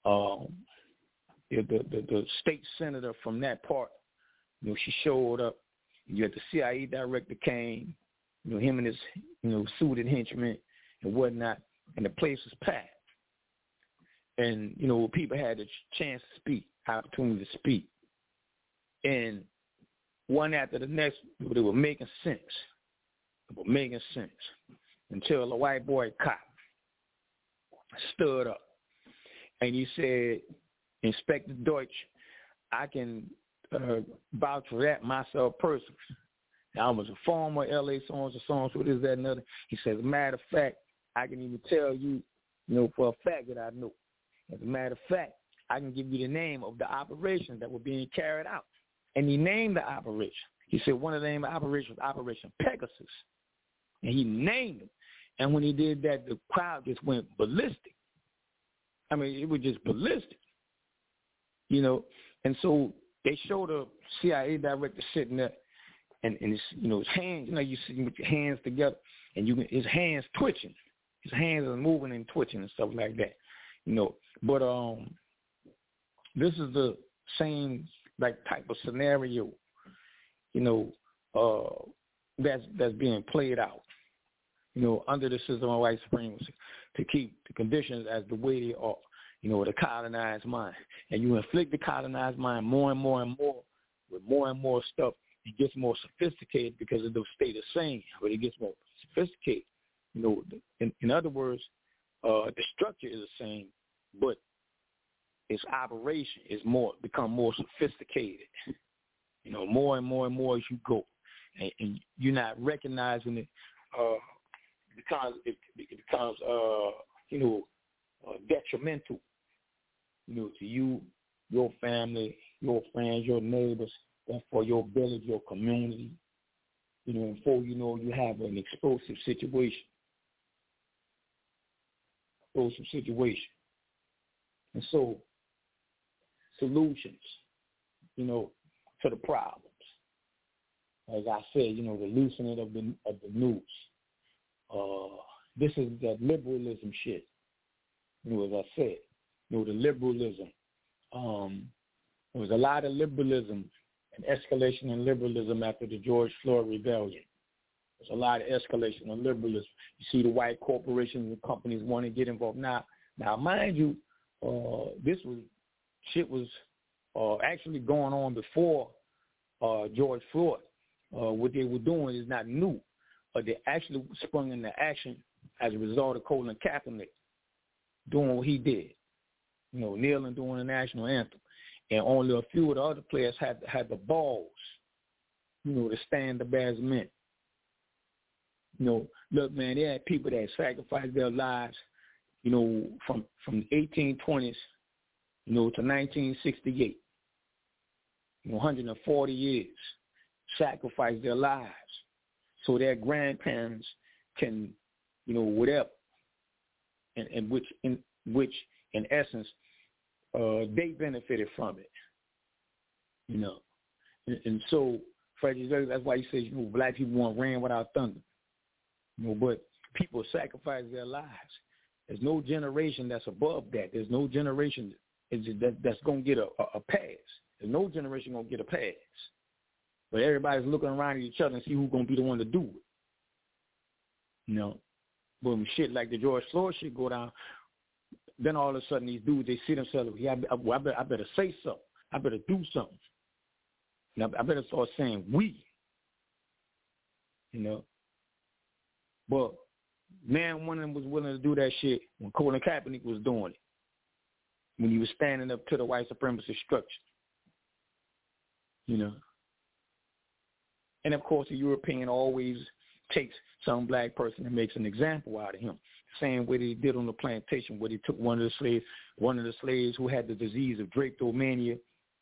The state senator from that part, you know, she showed up. You had the CIA director came, you know, him and his, you know, suited henchmen and whatnot, and the place was packed. And, you know, people had a chance to speak, opportunity to speak. And one after the next, they were making sense. They were making sense until the white boy cop stood up and he said, Inspector Deutsch, I can vouch for that myself personally. I was a former LA so-and-so, so this, that, and other. He says, as a matter of fact, I can even tell you, you know, for a fact that I know. As a matter of fact, I can give you the name of the operations that were being carried out. And he named the operation. He said one of the name of the operation was Operation Pegasus. And he named it. And when he did that, the crowd just went ballistic. I mean, it was just ballistic. You know, and so they showed a CIA director sitting there, and his, his hands, you sitting with your hands together, and his hands twitching. His hands are moving and twitching and stuff like that, But this is the same type of scenario, that's being played out, under the system of white supremacy to keep the conditions as the way they are, the colonized mind. And you inflict the colonized mind more and more and more with more and more stuff. It gets more sophisticated because it don't stay the same, but it gets more sophisticated. In other words, the structure is the same, but its operation is become more sophisticated. More and more and more as you go, and you're not recognizing it because it becomes detrimental, to you, your family, your friends, your neighbors, for your village, your community. And before you know, you have an explosive situation. And so, solutions, to the problems. As I said, the loosening of the noose. This is that liberalism shit. As I said, the liberalism. There was a lot of liberalism and escalation in liberalism after the George Floyd rebellion. There's a lot of escalation in liberalism. You see the white corporations and companies want to get involved. Now, mind you, this was actually going on before George Floyd. What they were doing is not new, but they actually sprung into action as a result of Colin Kaepernick doing what he did, kneeling during the national anthem. And only a few of the other players had the balls, to stand up as men. Look, man, they had people that sacrificed their lives, from the 1820s, to 1968. 140 years, sacrificed their lives so their grandparents can, whatever, and which in essence they benefited from it, and so Frederick Douglass, that's why he says, black people want rain without thunder, but people sacrifice their lives. There's no generation that's above that. There's no generation that's going to get a pass. There's no generation going to get a pass. But everybody's looking around at each other and see who's going to be the one to do it. But when shit like the George Floyd shit go down, then all of a sudden these dudes, they see themselves, I better say something. I better do something. I better start saying we. But man, one of them was willing to do that shit when Colin Kaepernick was doing it. When he was standing up to the white supremacist structure. And of course the European always takes some black person and makes an example out of him. Same way they did on the plantation, where they took one of the slaves who had the disease of drapetomania.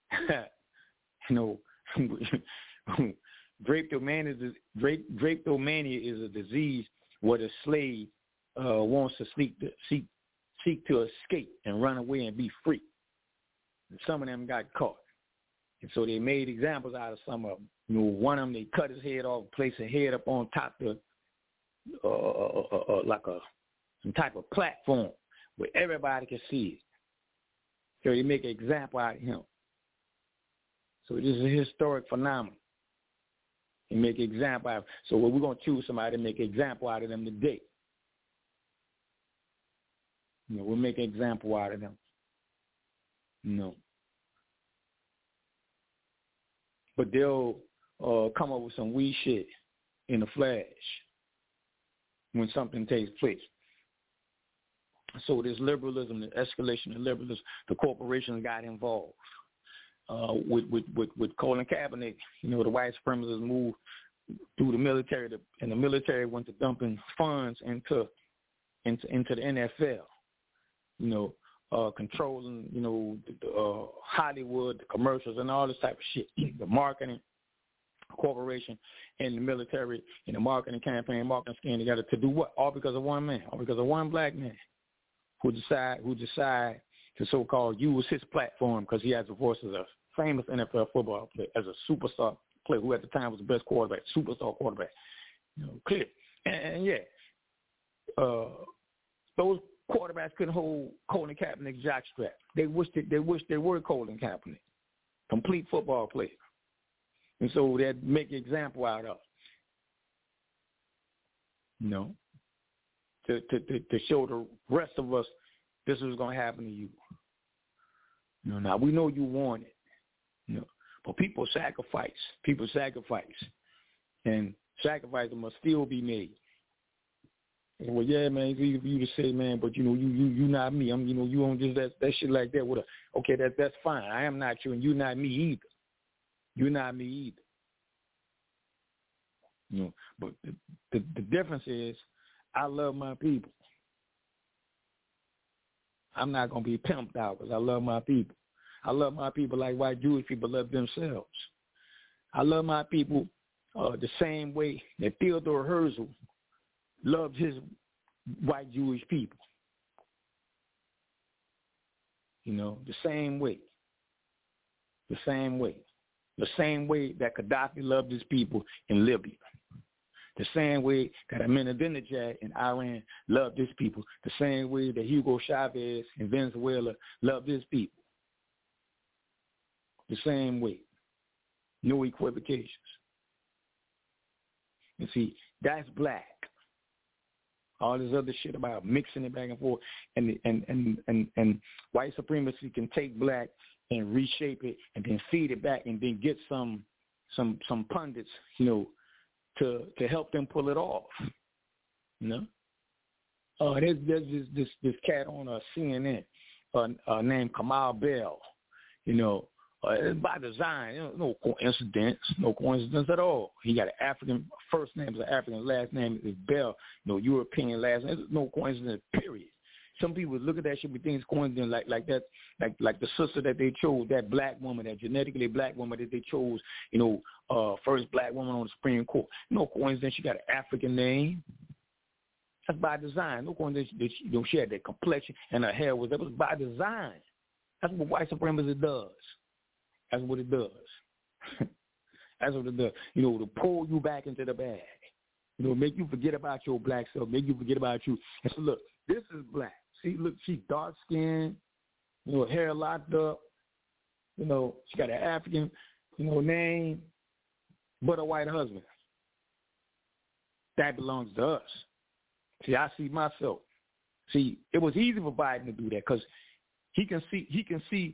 Drapetomania is a disease where the slave wants to seek to escape and run away and be free. And some of them got caught. And so they made examples out of some of them. One of them, they cut his head off, placed his head up on top of some type of platform where everybody can see it. So they make an example out of him. So this is a historic phenomenon. They make an example out of. So we're going to choose somebody to make an example out of them today. We'll make an example out of them. But they'll come up with some wee shit in a flash when something takes place. So this liberalism, the escalation of liberalism, the corporations got involved. With Colin Kaepernick, the white supremacists moved through the military, and the military went to dumping funds into the NFL. Controlling, the Hollywood, the commercials, and all this type of shit. The marketing corporation and the military and the marketing campaign, marketing scheme together to do what? All because of one man, all because of one black man who decide to so-called use his platform because he has the voices of famous NFL football player, as a superstar player who at the time was the best quarterback, superstar quarterback. Clear. And those quarterbacks couldn't hold Colin Kaepernick's jockstrap. They wished they were Colin Kaepernick, complete football player. And so they'd make an example out of it. To show the rest of us this is going to happen to you. Now we know you want it. But people sacrifice. And sacrifices must still be made. And well, yeah, man, it's easy for you to say, man, but you not me. You don't just that shit like that. Okay, that's fine. I am not you, and you're not me either. You're not me either. But the difference is, I love my people. I'm not gonna be pimped out because I love my people. I love my people like white Jewish people love themselves. I love my people the same way that Theodore Herzl loved his white Jewish people. The same way. The same way that Gaddafi loved his people in Libya. The same way that Ahmadinejad in Iran loved his people. The same way that Hugo Chavez in Venezuela loved his people. The same way. No equivocations. And see, that's black. All this other shit about mixing it back and forth, and white supremacy can take black and reshape it and then feed it back and then get some pundits, to help them pull it off. There's this cat on CNN named Kamal Bell. It's by design. No coincidence at all. He got an African first name is African, last name is Bell. European last name. There's no coincidence. Period. Some people look at that shit and think it's coincidence like that, like the sister that they chose, that black woman, that genetically black woman that they chose, first black woman on the Supreme Court. No coincidence she got an African name. That's by design. No coincidence that she had that complexion and her hair that was by design. That's what white supremacy does. That's what it does. That's what it does. To pull you back into the bag. Make you forget about your black self, make you forget about you. And so look, this is black. See, look, she's dark skinned, hair locked up, she got an African, name, but a white husband. That belongs to us. See, I see myself. See, it was easy for Biden to do that because he can see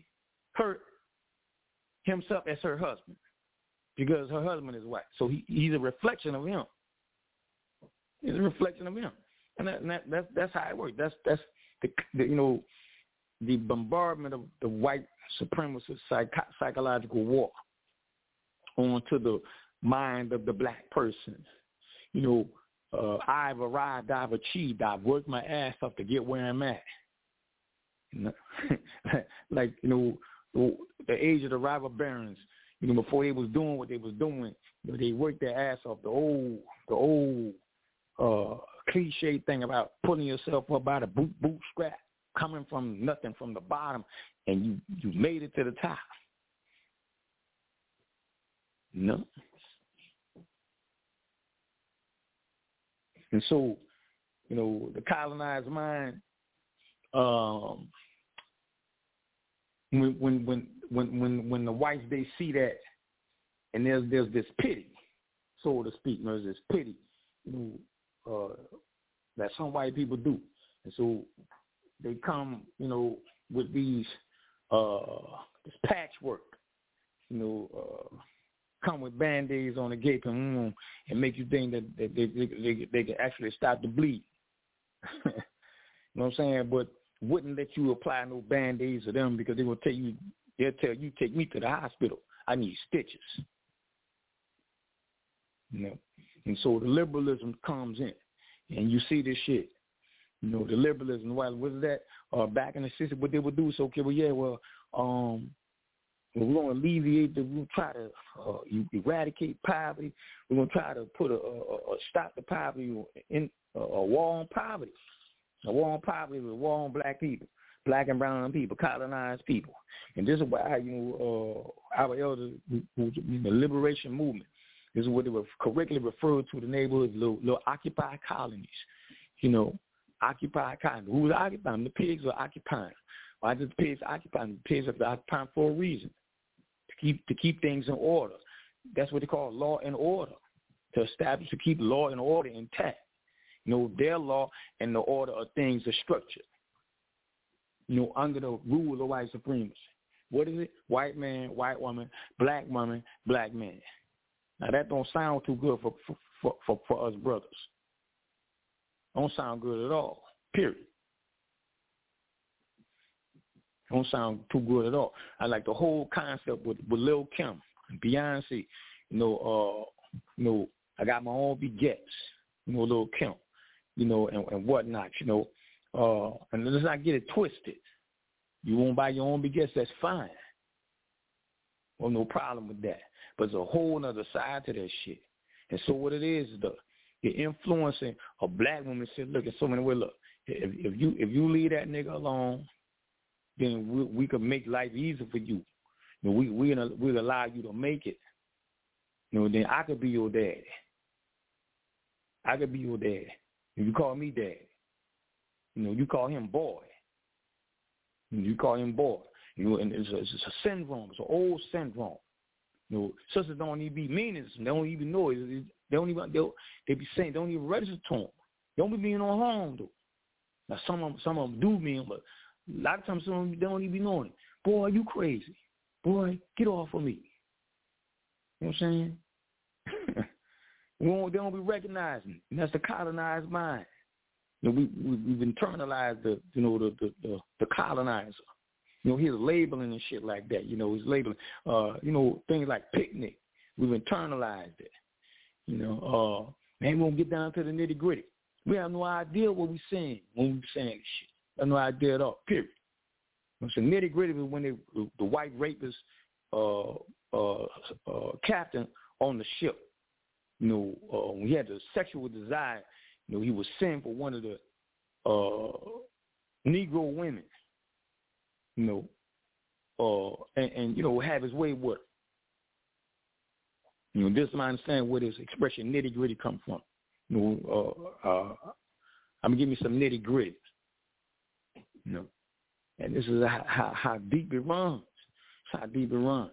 himself as her husband because her husband is white. So he's a reflection of him. He's a reflection of him. And that's how it works. That's the bombardment of the white supremacist psychological war onto the mind of the black person. I've arrived, I've achieved, I've worked my ass off to get where I'm at. The age of the rival barons, before they was doing what they was doing, they worked their ass off. The old cliche thing about pulling yourself up by the bootstrap, coming from nothing, from the bottom, and you made it to the top. And so, the colonized mind, when the whites, they see that, and there's this pity, so to speak, there's this pity, that some white people do. And so they come, with these, this patchwork, come with Band-Aids on the gaping and make you think that they can actually stop the bleed. You know what I'm saying? But wouldn't let you apply no Band-Aids to them because they'll tell you, take me to the hospital. I need stitches. And so the liberalism comes in, and you see this shit. The liberalism, what is that? Back in the 60s, what they would do is, okay, we're going to alleviate we'll try to eradicate poverty. We're going to try to put stop the poverty, in a war on poverty. A war on poverty is a war on black people. black and brown people, colonized people. And this is why, our elders, the liberation movement, this is what they were correctly referred to the neighborhoods, little occupied colonies. Occupied colonies. Who was occupying? The pigs were occupying. Why did the pigs occupy? The pigs are occupying for a reason, to keep things in order. That's what they call law and order, to keep law and order intact. Their law and the order of things are structured, under the rule of white supremacy. What is it? White man, white woman, black man. Now, that don't sound too good for us brothers. Don't sound good at all, period. Don't sound too good at all. I like the whole concept with Lil' Kim and Beyonce. I got my own begets, Lil' Kim, and whatnot, and let's not get it twisted. You won't buy your own begets, that's fine. Well, no problem with that. But there's a whole other side to that shit. And so what it is, the influencing a black woman said, look, in so many ways, look, if you leave that nigga alone, then we could make life easier for you. We'll allow you to make it. Then I could be your daddy. I could be your daddy. You call me daddy. You call him boy. You call him boy. And it's a syndrome. It's an old syndrome. Sisters don't even be meanings. They don't even know it. They be saying, don't even register to them. They don't be being on home, though. Now, some of them do mean, but a lot of times some of them don't even be knowing it. Boy, you crazy. Boy, get off of me. You know what I'm saying? They don't be recognizing. And that's the colonized mind. We've internalized the colonizer. He's labeling and shit like that. He's labeling, things like picnic. We've internalized it. Man, we won't get down to the nitty gritty. We have no idea what we're saying when we're saying this shit. I have no idea at all, period. So nitty gritty was when the white rapist captain on the ship, when he had the sexual desire, he was sent for one of the Negro women, and have his way with her. This is my understanding where this expression nitty gritty come from. I'm gonna give me some nitty gritty. And this is how deep it runs. It's how deep it runs.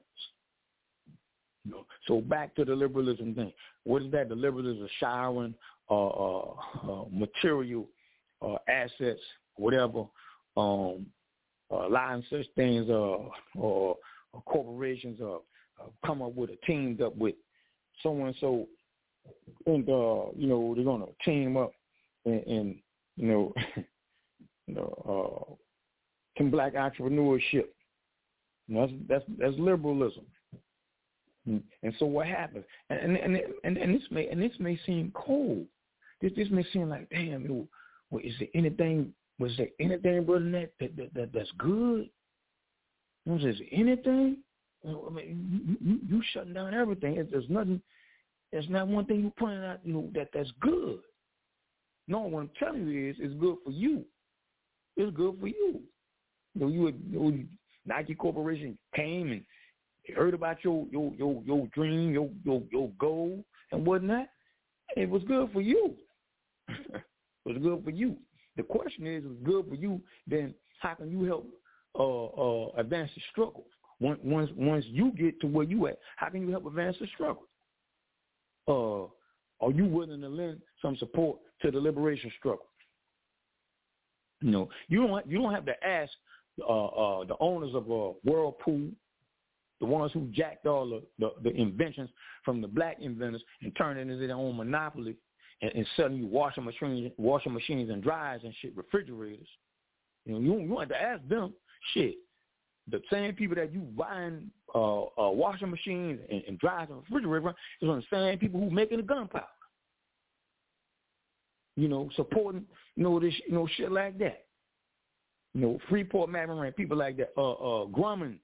So back to the liberalism thing. What is that? The liberalism is showering material assets, whatever, allowing such things or corporations come up with a teamed up with so and so, and they're gonna team up and some black entrepreneurship. That's liberalism. And so what happens? And this may seem cold. This may seem like, damn, is there anything? Was there anything, brother, that's good? Is there anything? I mean, you shutting down everything. There's nothing. There's not one thing you pointing out, that's good. No, what I'm telling you is, it's good for you. It's good for you. Nike Corporation came and heard about your dream, your goal and whatnot. It was good for you. It was good for you. The question is, it's good for you, then how can you help advance the struggle? Once you get to where you at, how can you help advance the struggle? Are you willing to lend some support to the liberation struggle? You don't have to ask the owners of Whirlpool, the ones who jacked all the inventions from the black inventors and turned it into their own monopoly and selling you washing machines and dryers and shit, refrigerators. You don't have to ask them. Shit, the same people that you buying washing machines and dryers and refrigerators is on the same people who making the gunpowder. Supporting, this, shit like that. Freeport McMoran, people like that. Grumman,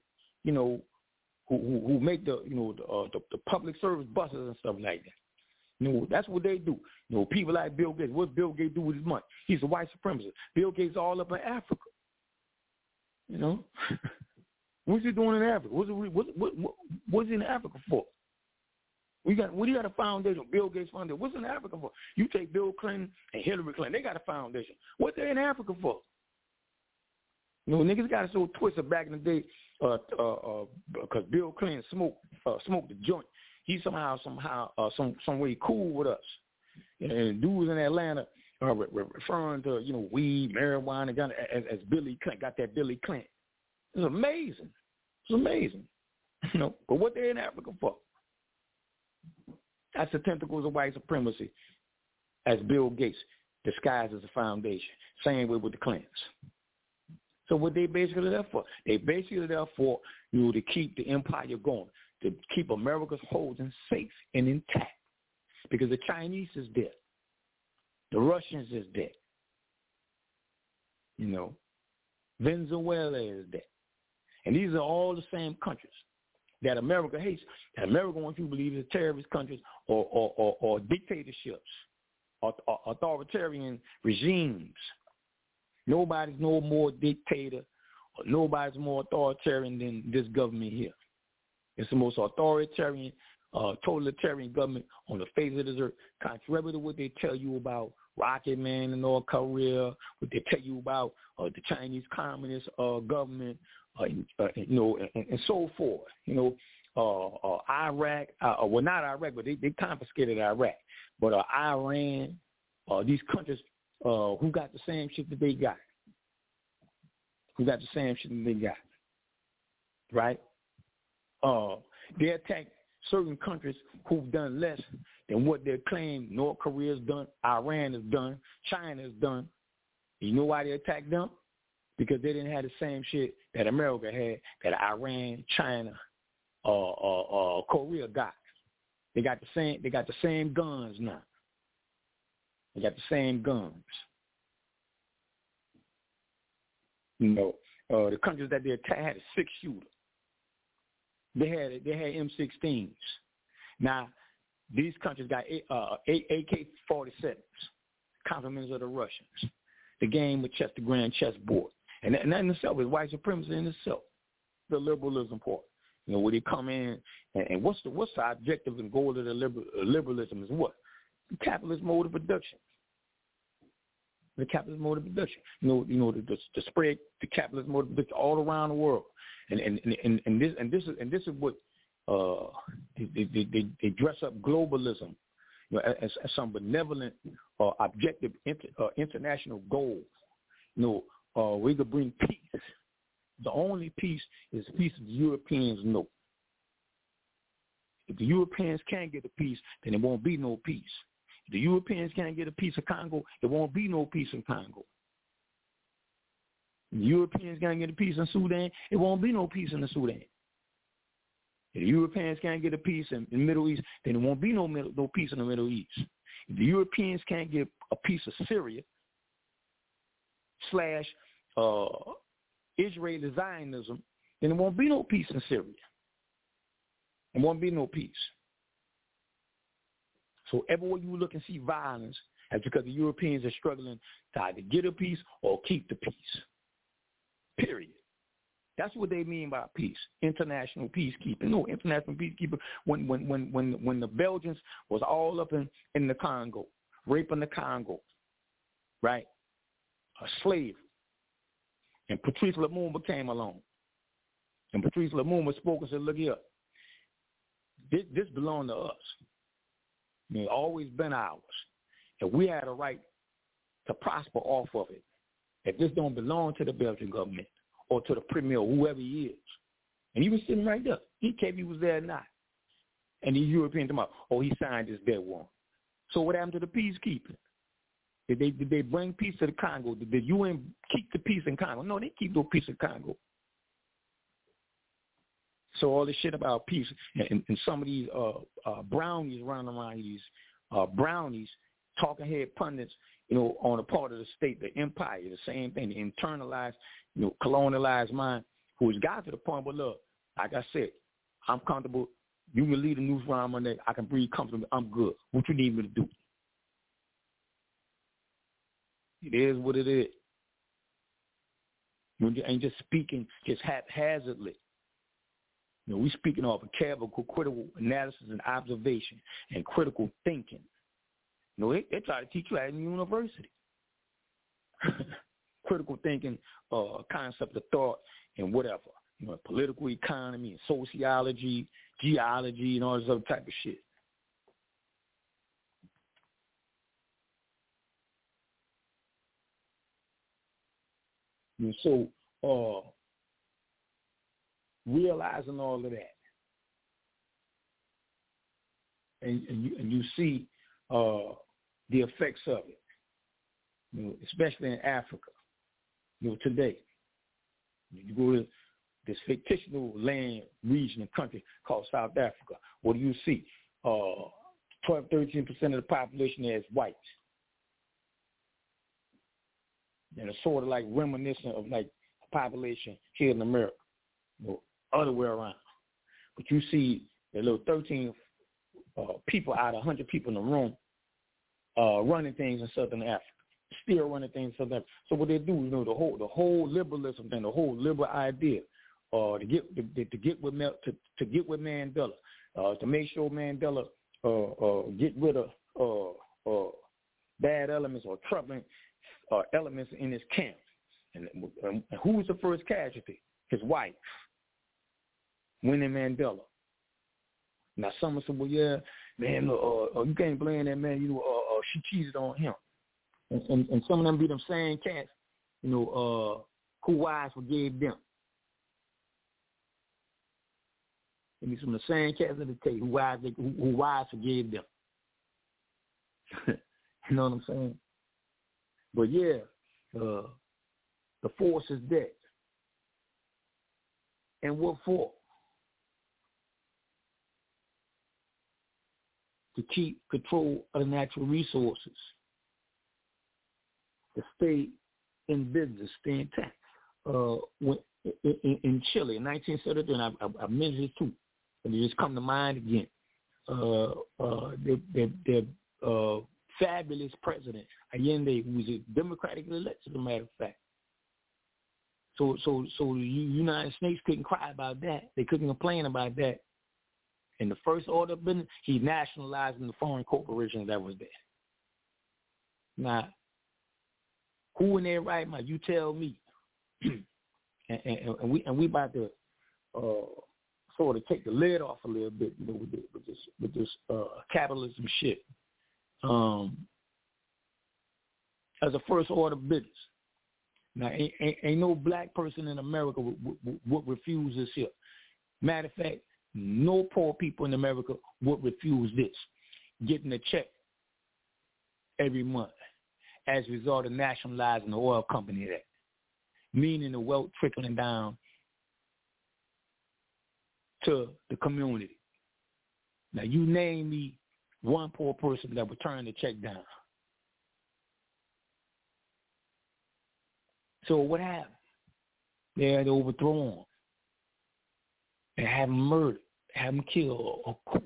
who make the public service buses and stuff like that. That's what they do. People like Bill Gates. What Bill Gates do with his money? He's a white supremacist. Bill Gates all up in Africa. You know? What's he doing in Africa? What's he in Africa for? What do you got a foundation? Bill Gates Foundation. What's in Africa for? You take Bill Clinton and Hillary Clinton. They got a foundation. What they in Africa for? You know, niggas got it so twisted back in the day because Bill Clinton smoked the joint. He somehow, some way cool with us. And dudes in Atlanta referring to, you know, weed, marijuana, as Billy Clinton, got that Billy Clinton. It's amazing. It's amazing. You know, but what they in Africa for? That's the tentacles of white supremacy, as Bill Gates disguised as a foundation. Same way with the Clintons. So what they basically there for? They basically there for, you know, to keep the empire going, to keep America's holdings safe and intact. Because the Chinese is dead. The Russians is dead. You know, Venezuela is dead. And these are all the same countries that America hates, that America wants you to believe is terrorist countries or dictatorships or authoritarian regimes. Nobody's no more dictator or nobody's more authoritarian than this government here. It's the most authoritarian, totalitarian government on the face of this earth, contrary to what they tell you about Rocket Man in North Korea, what they tell you about the Chinese Communist government, you know, and so forth. You know, Iraq, well, not Iraq, but they confiscated Iraq. But Iran, these countries who got the same shit that they got. Who got the same shit that they got. Right? They attack certain countries who've done less than what they claim North Korea's done, Iran has done, China has done. You know why they attacked them? Because they didn't have the same shit that America had, that Iran, China, Korea got. They got the same guns now. They got the same guns. You know, the countries that they attacked had a 6-shooter. They had M16s. Now, these countries got AK-47s, compliments of the Russians. The game with the grand chessboard. And that in itself is white supremacy in itself, the liberalism part. You know, where they come in, and what's the objective and goal of the liberalism is what? The capitalist mode of production. The capitalist mode of production. You know, to spread the capitalist mode of production all around the world. And this is what they dress up globalism, you know, as some benevolent objective international goal. You know, we could bring peace. The only peace is peace the Europeans know. If the Europeans can't get a peace, then there won't be no peace. If the Europeans can't get a peace of Congo, there won't be no peace in Congo. If the Europeans can't get a peace in Sudan, it won't be no peace in the Sudan. If the Europeans can't get a peace in the Middle East, then there won't be no peace in the Middle East. If the Europeans can't get a piece of Syria / Israeli Zionism, then there won't be no peace in Syria. There won't be no peace. So everywhere you look and see violence, that's because the Europeans are struggling to either get a peace or keep the peace. Period. That's what they mean by peace, international peacekeeping. No, international peacekeeping. When the Belgians was all up in the Congo, raping the Congo, right? A slave. And Patrice Lumumba came along. And Patrice Lumumba spoke and said, look here, this belonged to us. It's always been ours. And we had a right to prosper off of it. If this don't belong to the Belgian government or to the premier, whoever he is. And he was sitting right there. He came, he was there or not. And the Europeans come out, oh, he signed this dead warrant. So what happened to the peacekeeping? Did they bring peace to the Congo? Did the UN keep the peace in Congo? No, they keep no peace in Congo. So all this shit about peace and some of these brownies running around, these brownies, talking head pundits, you know, on a part of the state, the empire, the same thing, the internalized, you know, colonialized mind, who has got to the point where, look, like I said, I'm comfortable. You can lead a news round Monday. I can breathe comfortably. I'm good. What you need me to do? It is what it is. We ain't just speaking just haphazardly. We speaking off of careful, critical analysis and observation and critical thinking. They try to teach you that in university. Critical thinking, concept of thought, and whatever. Political economy and sociology, geology, and all this other type of shit. And so, realizing all of that, and you see the effects of it, especially in Africa, today. You go to this fictional land, region, and country called South Africa. What do you see? 12-13% of the population there is white. And it's sort of like reminiscent of like population here in America, other way around. But you see the little 13 people out of 100 people in the room running things in Southern Africa, still running things in Southern Africa. So what they do, the whole liberalism thing, the whole liberal idea, to get with Mandela, to make sure Mandela get rid of bad elements or troubling elements in his camp. And who was the first casualty? His wife, Winnie Mandela. Now someone said, well, yeah, man, you can't blame that man. She cheated on him. And some of them be them same cats, who wives forgave them. It be some of the same cats that they take who wives forgave them. You know what I'm saying? But yeah, the force is dead. And what for? To keep control of the natural resources, to stay in business, stay intact. In Chile in 1973, and I mentioned it too, and it just come to mind again. Their fabulous president Allende, who was democratically elected, as a matter of fact. So the United States couldn't cry about that. They couldn't complain about that. In the first order of business, he nationalized the foreign corporations that was there. Now, who in their right mind? You tell me. and we about to sort of take the lid off a little bit, with this capitalism shit. As a first order of business. Now, ain't no black person in America would refuse this here. Matter of fact, no poor people in America would refuse this, getting a check every month as a result of nationalizing the oil company there, meaning the wealth trickling down to the community. Now, you name me one poor person that would turn the check down. So what happened? They had overthrown. They had him murdered, had him killed or coup.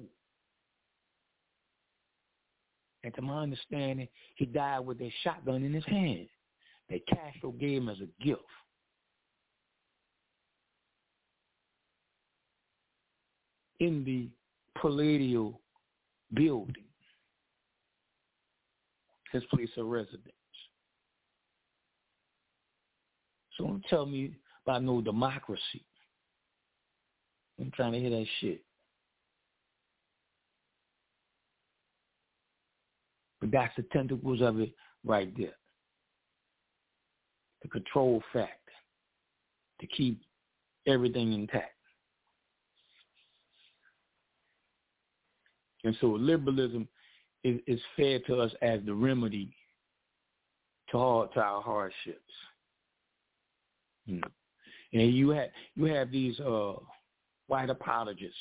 And to my understanding, he died with a shotgun in his hand that Castro gave him as a gift. In the Palladial building, his place of residence. So don't tell me about no democracy. I'm trying to hear that shit. But that's the tentacles of it right there. The control factor to keep everything intact. And so liberalism is fair to us as the remedy to our hardships. And you have these white apologists.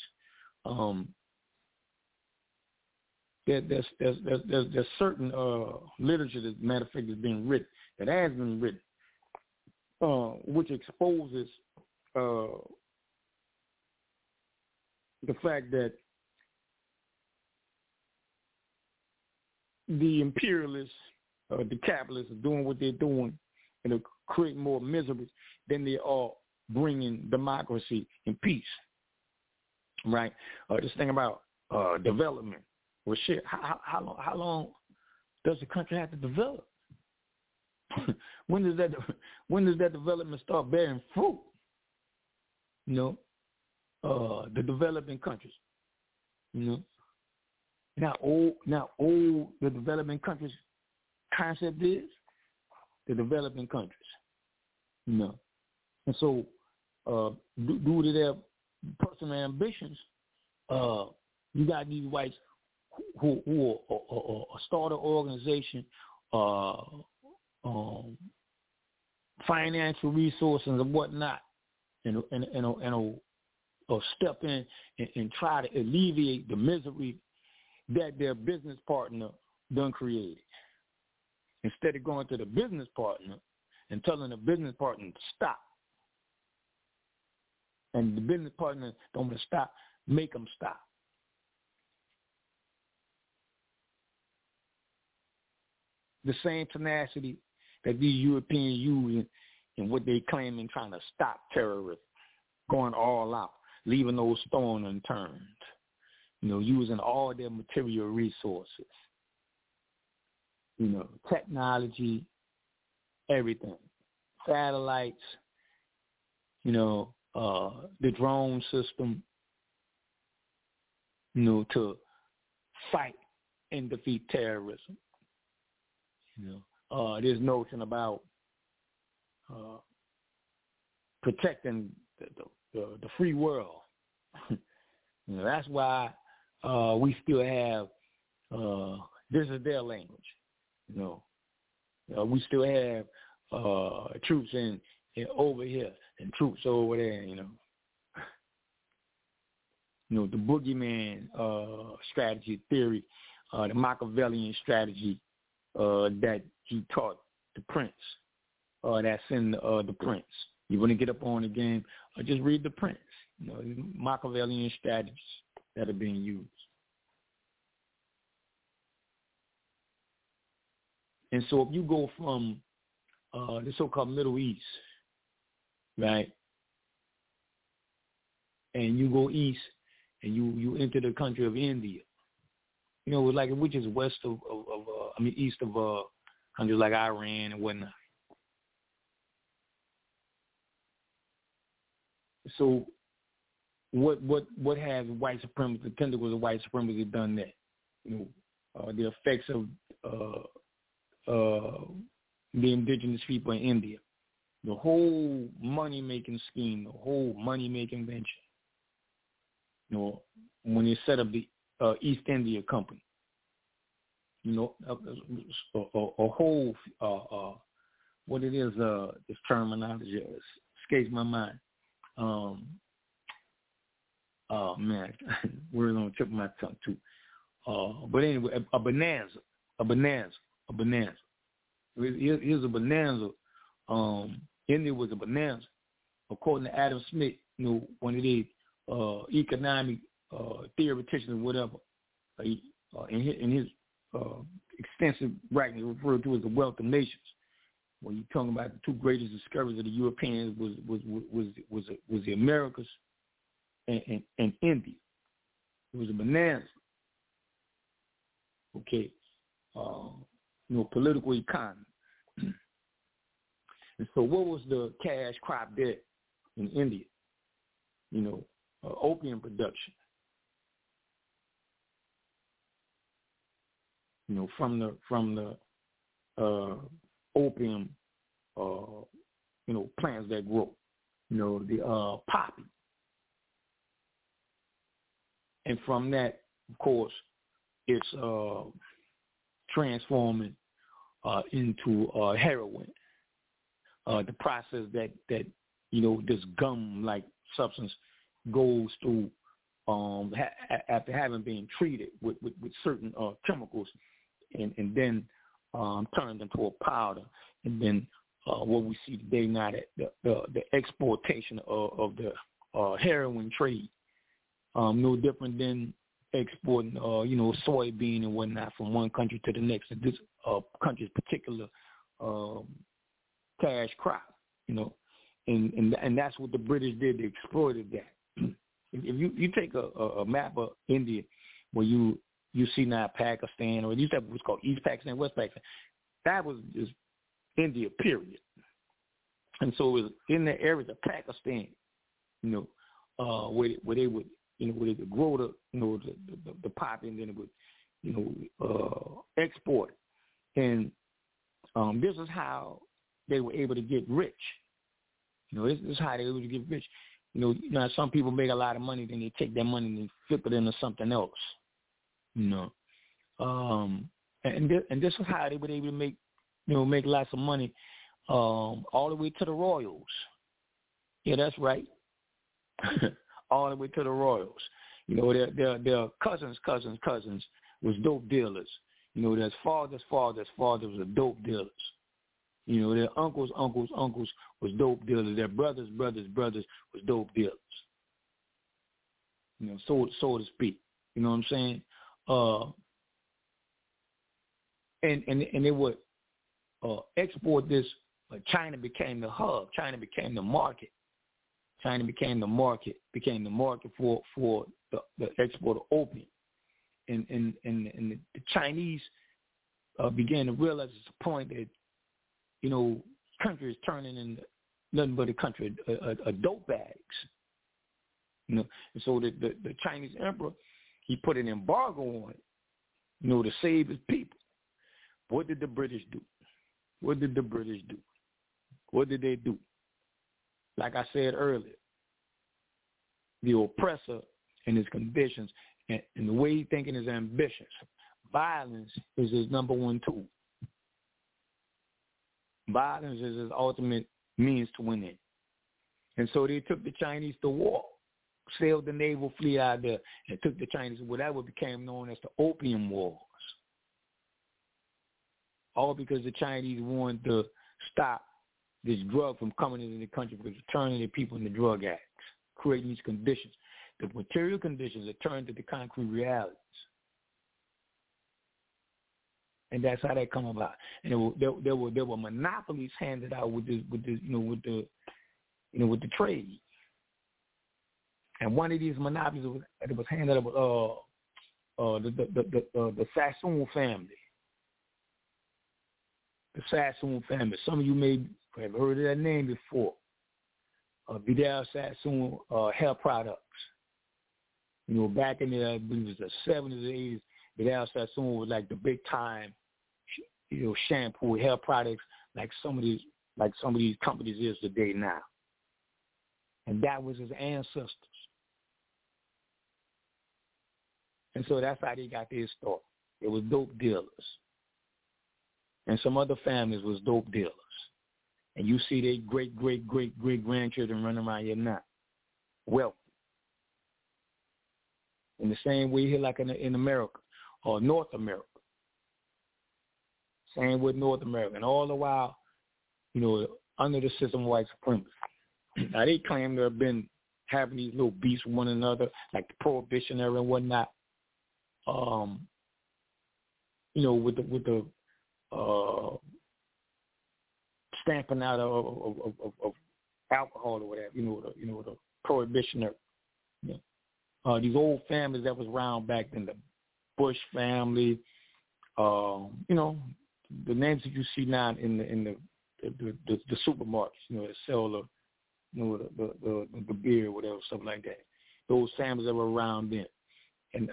There's certain literature that, matter of fact, has been written, that has been written, which exposes the fact that the imperialists, the capitalists, are doing what they're doing it'll create more misery than they are bringing democracy and peace. Right? Just think about development. Well, shit, how long does the country have to develop? When does that development start bearing fruit? You know, the developing countries. You know, now old the developing countries concept is the developing countries. You know, and so due to their personal ambitions, you got these whites who start an organization, financial resources and whatnot, and step in and try to alleviate the misery that their business partner done created. Instead of going to the business partner and telling the business partner to stop, and the business partner don't want to stop, make them stop. The same tenacity that these Europeans use in what they claim in trying to stop terrorism, going all out, leaving no stone unturned, you know, using all their material resources, you know, technology, everything, satellites, you know, the drone system, you know, to fight and defeat terrorism. You know, this notion about protecting the free world. You know, that's why we still have this is their language. You know, we still have troops in over here and troops over there. You know, the boogeyman strategy theory, the Machiavellian strategy that he taught the Prince. That's in the Prince. You want to get up on the game, just read the Prince. You know, Machiavellian strategies that are being used. And so if you go from the so-called Middle East, right, and you go east and you enter the country of India, you know, like which is west of east of countries like Iran and whatnot. So what has white supremacy, the tentacles of white supremacy done there? You know, the effects of the indigenous people in India, the whole money-making scheme, the whole money-making venture. You know, when they set up the East India Company, you know, a whole what it is, this terminology escapes my mind. Oh man, words on the tip of my tongue too. But anyway, a bonanza. Here's a bonanza. India was a bonanza, according to Adam Smith. You know, one of the economic theoreticians or whatever. In his extensive writing, referred to as the Wealth of Nations. When you're talking about the two greatest discoveries of the Europeans was the Americas and India. It was a bonanza. Okay, you know, political economy. And so, what was the cash crop there in India? You know, opium production. You know, from the opium, you know, plants that grow. You know, the poppy. And from that, of course, it's transforming into heroin. The process that you know, this gum-like substance goes through after having been treated with certain chemicals, and then turned into a powder, and then what we see today now, that the exportation of the heroin trade, no different than exporting you know, soybean and whatnot from one country to the next. This country's particular cash crop, and that's what the British did. They exploited that. If you take a map of India where you see now Pakistan, or you have what's called East Pakistan, West Pakistan, that was just India, period. And so it was in the areas of Pakistan, where they would, where they could grow the poppy, and then it would, export it. And this is how they were able to get rich. This is how they were able to get rich. Now some people make a lot of money, then they take that money and they flip it into something else. And this is how they were able to make lots of money, all the way to the royals. Yeah, that's right. All the way to the royals. Their cousins was dope dealers. Their fathers were dope dealers. Their uncles was dope dealers. Their brothers was dope dealers. So to speak. You know what I'm saying? And they would export this. China became the hub. China became the market. Became the market for the export of opium. And the Chinese began to realize at the point that, country is turning into nothing but a country of dope bags. And so the Chinese emperor, he put an embargo on it, to save his people. What did the British do? What did they do? Like I said earlier, the oppressor and his conditions and the way he thinking his ambitions, violence is his number one tool. Violence is his ultimate means to win it. And so they took the Chinese to war, sailed the naval fleet out there, and took the Chinese, that what became known as the Opium Wars. All because the Chinese wanted to stop this drug from coming into the country, because it's turning the people into drug addicts, creating these conditions. The material conditions that turned to the concrete realities. And that's how that come about. And there were monopolies handed out with the trade. And one of these monopolies was handed out the Sassoon family. The Sassoon family. Some of you may have heard of that name before. Vidal Sassoon hair products. Back in the, I believe it was the 70s, 80s, Vidal Sassoon was like the big time, shampoo, hair products, like some of these companies is today now. And that was his ancestors. And so that's how they got their start. It was dope dealers. And some other families was dope dealers. And you see their great-great-great-great-grandchildren running around here now. Wealthy. In the same way here like in America or North America. Same with North America. And all the while, under the system of white supremacy. Now, they claim to have been having these little beefs with one another, like the Prohibition era and whatnot. With the stamping out of alcohol or whatever, the Prohibition era. These old families that was around back then, the Bush family, the names that you see now in the supermarkets, that sell the beer or whatever, stuff like that. Those families that were around then. And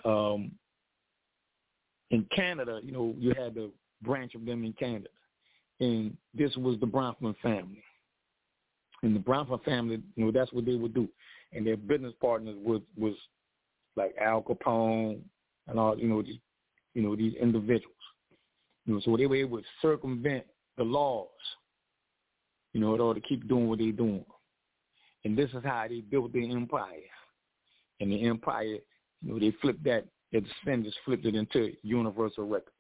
in Canada, you had the branch of them in Canada. And this was the Bronfman family. And the Bronfman family, that's what they would do. And their business partners was like Al Capone and all, these individuals. So they were able to circumvent the laws, in order to keep doing what they're doing. And this is how they built their empire. And the empire, they flipped that, their descendants flipped it into Universal Records.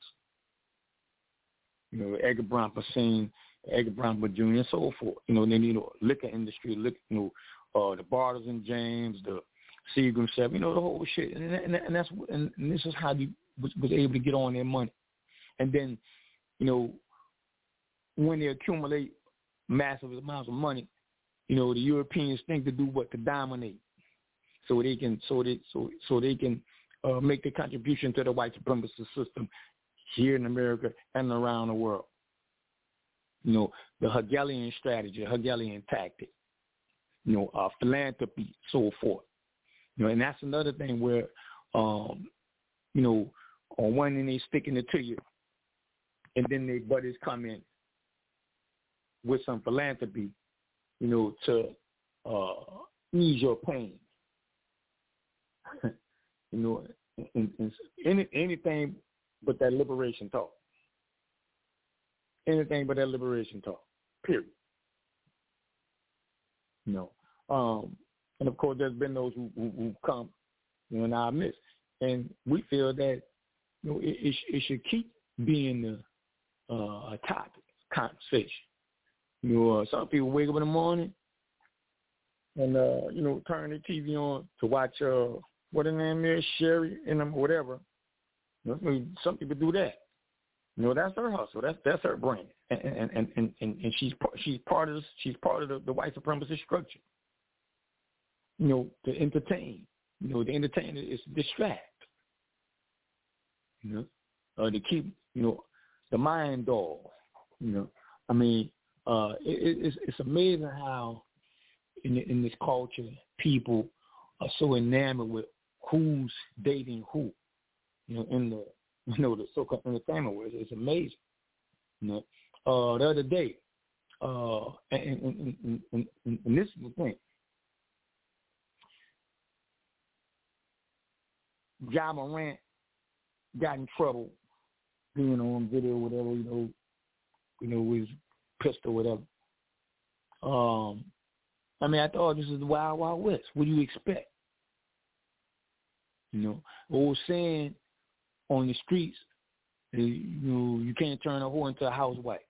Edgar Bronfman Sr., Edgar Bronfman Jr., and so forth. Then, liquor industry, the Bartles and James, the Seagram 7, the whole shit. And this is how they was able to get on their money. And then, when they accumulate massive amounts of money, the Europeans think to do what? To dominate. So they can make the contribution to the white supremacist system here in America and around the world. The Hegelian strategy, Hegelian tactic, philanthropy, so forth. And that's another thing where, on one end they sticking it to you, and then they buddies come in with some philanthropy, to ease your pain. Anything but that liberation talk. Anything but that liberation talk. Period. And of course, there's been those who come, in our midst, and we feel that it should keep being a topic, conversation. Some people wake up in the morning and turn the TV on to watch what her name is, Sherry and whatever. Some people do that. That's her hustle. That's her brand, and she's part of the white supremacist structure. To entertain. The entertainer is to distract. To keep the mind dull. It's amazing how in this culture people are so enamored with who's dating who. In the the so-called entertainment world. It's amazing. The other day, and this is the thing. Ja Morant got in trouble being on video, whatever, with his pistol, whatever. I thought this is the Wild Wild West. What do you expect? Old saying on the streets, you can't turn a whore into a housewife.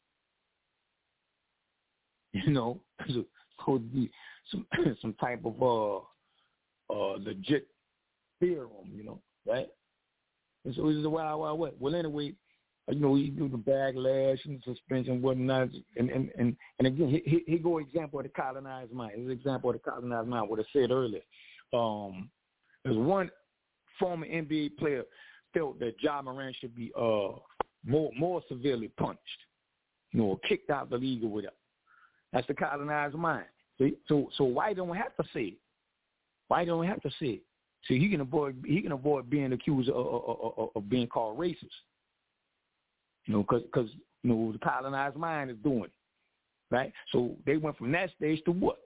So to be some type of legit theorem, right? And so this is the Wild Wild West. Well, anyway, you do the backlash and suspension and whatnot, and again, he go example of the colonized mind. His example of the colonized mind, what I said earlier. There's one former NBA player felt that Ja Morant should be more severely punished, kicked out the league or whatever. That's the colonized mind. See? So why don't have to say it? Why don't have to say it? See, he can avoid being accused of being called racist. Because the colonized mind is doing it, right? So they went from that stage to what?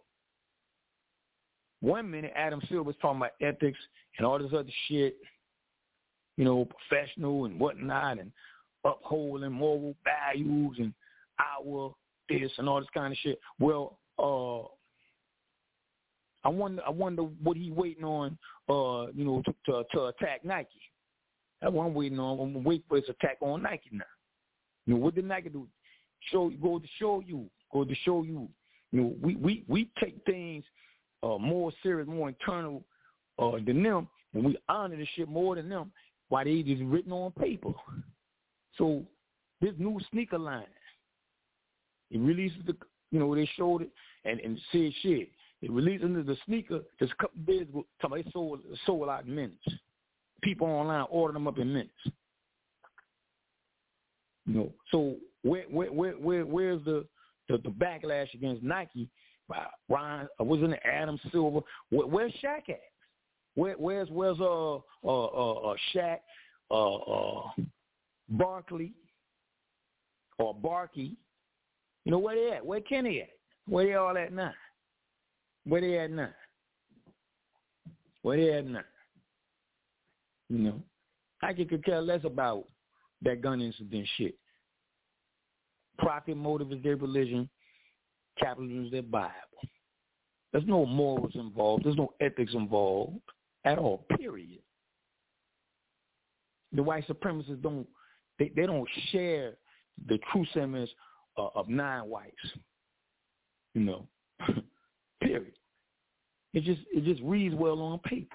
1 minute, Adam Silver was talking about ethics and all this other shit, professional and whatnot, and upholding moral values and our this and all this kind of shit. Well, I wonder what he waiting on, to attack Nike. That's what I'm waiting on. I'm waiting for his attack on Nike now. What did Nike do? Go to show you. We take things more serious, more internal than them, and we honor the shit more than them. Why they just written on paper? So this new sneaker line, it releases they showed it and said shit. It released into the sneaker just a couple of days ago. They sold out in minutes. People online ordered them up in minutes. So where's the backlash against Nike? Ryan, wasn't it Adam Silver? Where's Shaq at? Where's Shaq, Barkley, or Barkey? Where they at? Where Kenny at? Where they all at now? Where they at now? I could care less about that gun incident shit. Profit motive is their religion. Capitalism is their Bible. There's no morals involved. There's no ethics involved at all, period. The white supremacists don't share the true sentiments of non-whites. Period. It just reads well on paper.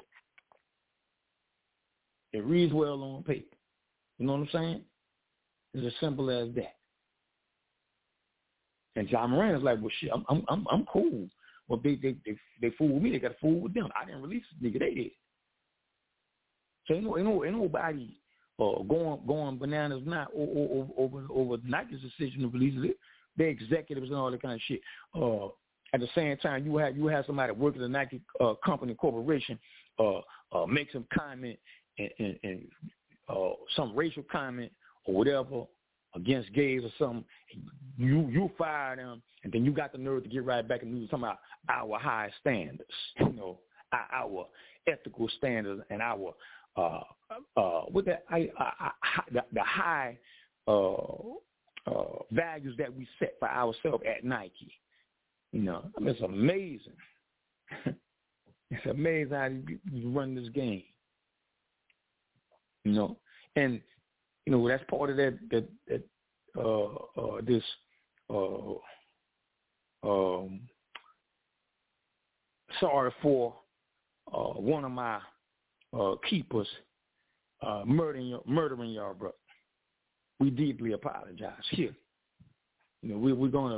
It reads well on paper. You know what I'm saying? It's as simple as that. And John Moran is like, well, shit, I'm cool. Well, they fool with me. They got to fool with them. I didn't release this nigga. They did. So ain't nobody going bananas now over Nike's decision to release it. Their executives and all that kind of shit. At the same time, you have somebody working at the Nike company corporation make some comment and some racial comment or whatever against gays or something. You fire them, and then you got the nerve to get right back and do something about our high standards, our ethical standards and our with that the high values that we set for ourselves at Nike. It's amazing. It's amazing how you run this game. And that's part of that this sorry for one of my keepers murdering y'all, brother. We deeply apologize here. We're gonna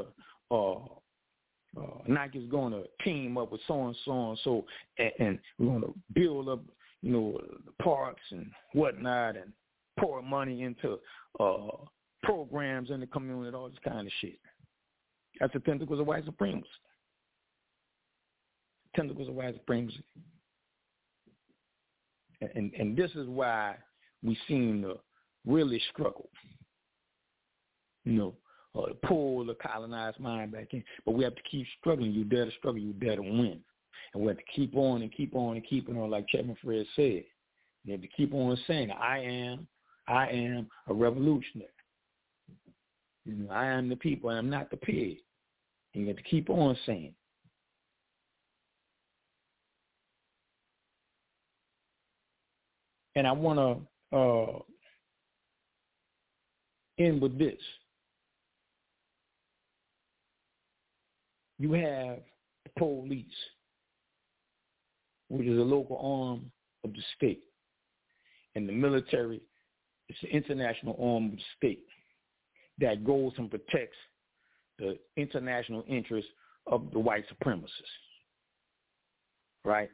Nike's gonna team up with so and so, and we're gonna build up, the parks and whatnot, and pour money into programs in the community, all this kind of shit. That's the tentacles of white supremacy. Tentacles of white supremacy. And this is why we seem to really struggle, to pull the colonized mind back in. But we have to keep struggling. You dare to struggle, you dare to win. And we have to keep on and keep on and keep on, like Chapman Fred said. You have to keep on saying, I am a revolutionary. I am the people, I am not the pig. And you have to keep on saying. And I want to end with this. You have the police, which is a local arm of the state, and the military is the international arm of the state that goes and protects the international interests of the white supremacists, right?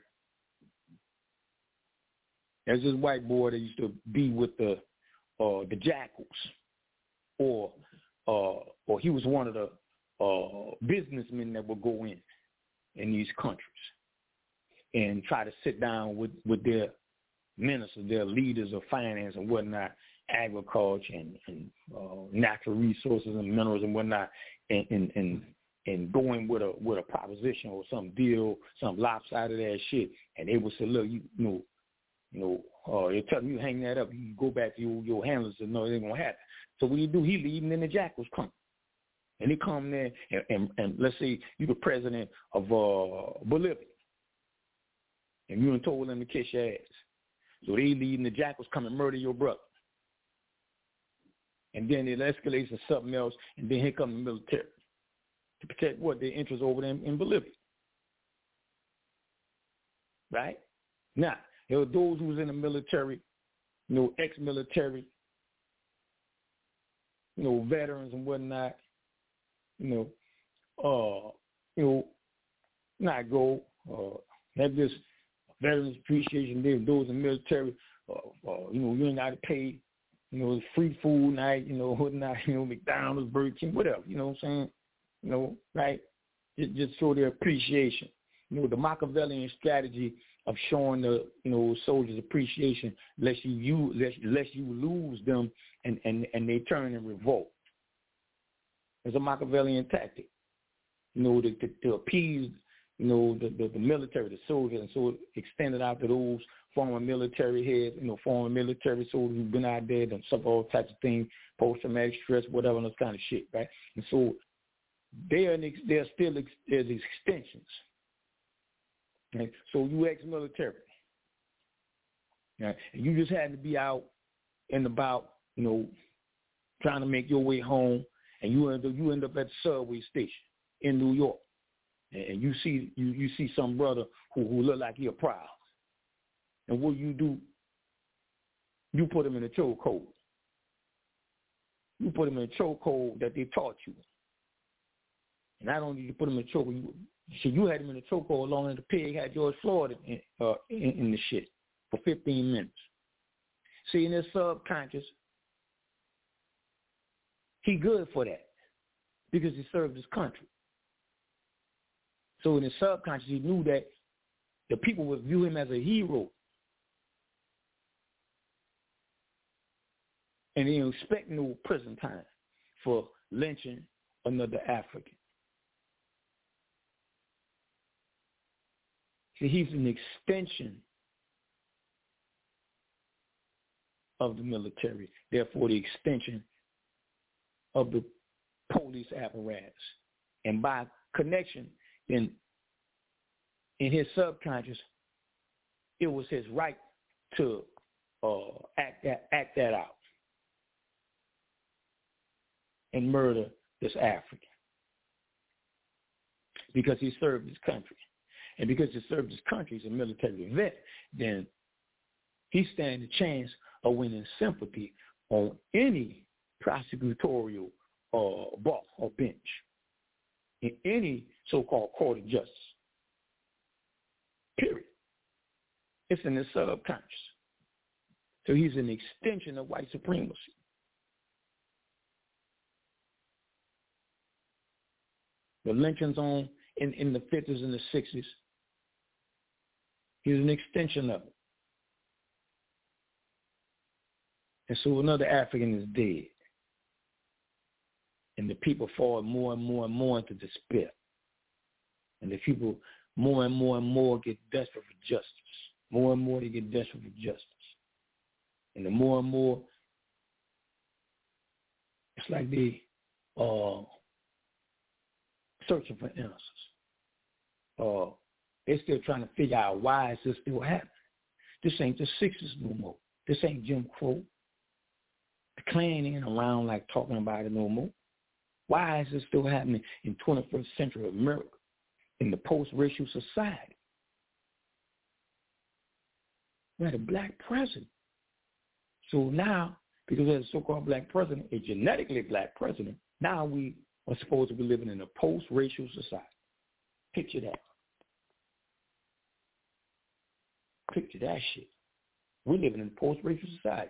There's this white boy that used to be with the Jackals, or he was one of the businessmen that would go in these countries and try to sit down with their ministers, their leaders of finance and whatnot, agriculture and natural resources and minerals and whatnot, and going with a proposition or some deal, some lopsided ass shit, and they would say, look, they tell you hang that up, you go back to your handlers and no, it ain't gonna happen. So what he do? He leave, and then the Jackals come. And they come there, and let's say you're the president of Bolivia, and you done told them to kiss your ass. So they leave, and the Jackals come and murder your brother. And then it escalates to something else, and then here come the military to protect what? Their interests over them in Bolivia. Right? Now, there were those who was in the military, ex-military, veterans and whatnot, not go, have this Veterans Appreciation Day, those in the military, you ain't got to pay, free food night, whatnot, McDonald's, Burger King, whatever, you know what I'm saying, right? Just show their appreciation. The Machiavellian strategy of showing the, soldiers appreciation, lest you lose them and they turn and revolt. It's a Machiavellian tactic, to appease, the military, the soldiers, and so extend it out to those former military heads, former military soldiers who've been out there and suffer all types of things, post-traumatic stress, whatever, and those kind of shit, right? And so they're still there's extensions. Okay? So you ex-military, right? And you just had to be out and about, trying to make your way home, and you end up at the subway station in New York, and you see some brother who look like he a proud, and what you do? You put him in a chokehold. You put him in a chokehold that they taught you. Not only did you put him in a chokehold, you had him in a chokehold along as the pig had George Floyd in the shit for 15 minutes. See, in his subconscious, he good for that because he served his country. So in his subconscious, he knew that the people would view him as a hero. And he didn't expect no prison time for lynching another African. See, he's an extension of the military, therefore the extension of the police apparatus. And by connection, in his subconscious, it was his right to act that out and murder this African because he served his country. And because he served his country, he's a military vet, then he stands a chance of winning sympathy on any prosecutorial bar or bench in any so-called court of justice. Period. It's in his subconscious. So he's an extension of white supremacy. The lynchings in the 50s and the 60s, he was an extension of it. And so another African is dead. And the people fall more and more and more into despair. And the people more and more get desperate for justice. More and more they get desperate for justice. And the more and more, it's like they searching for answers. They're still trying to figure out why is this still happening. This ain't the 60s no more. This ain't Jim Crow. The Klan ain't around like talking about it no more. Why is this still happening in 21st century America, in the post-racial society? We had a black president. So now, because we have a so-called black president, a genetically black president, now we are supposed to be living in a post-racial society. Picture that. Picture that shit. We're living in a post-racial society.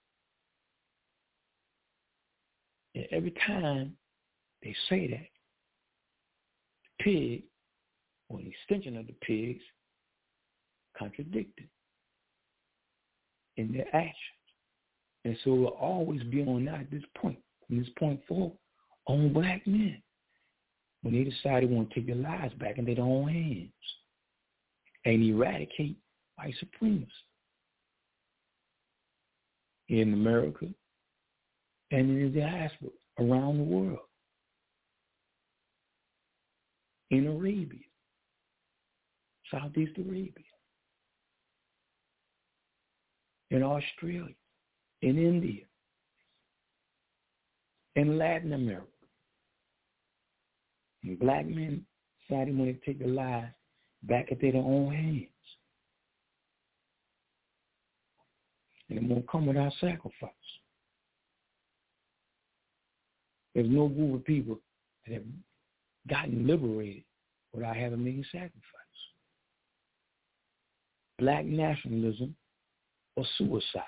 And every time they say that, the pig, or an extension of the pigs, contradicted in their actions. And so we'll always be on that at this point, from this point forward, on black men, when they decide they want to take their lives back into their own hands and eradicate white supremacy in America and in the diaspora around the world, in Arabia, Southeast Arabia, in Australia, in India, in Latin America. And black men decided when they take their lives back into their own hands. And it won't come without sacrifice. There's no group of people that have gotten liberated without having made sacrifice. Black nationalism or suicide.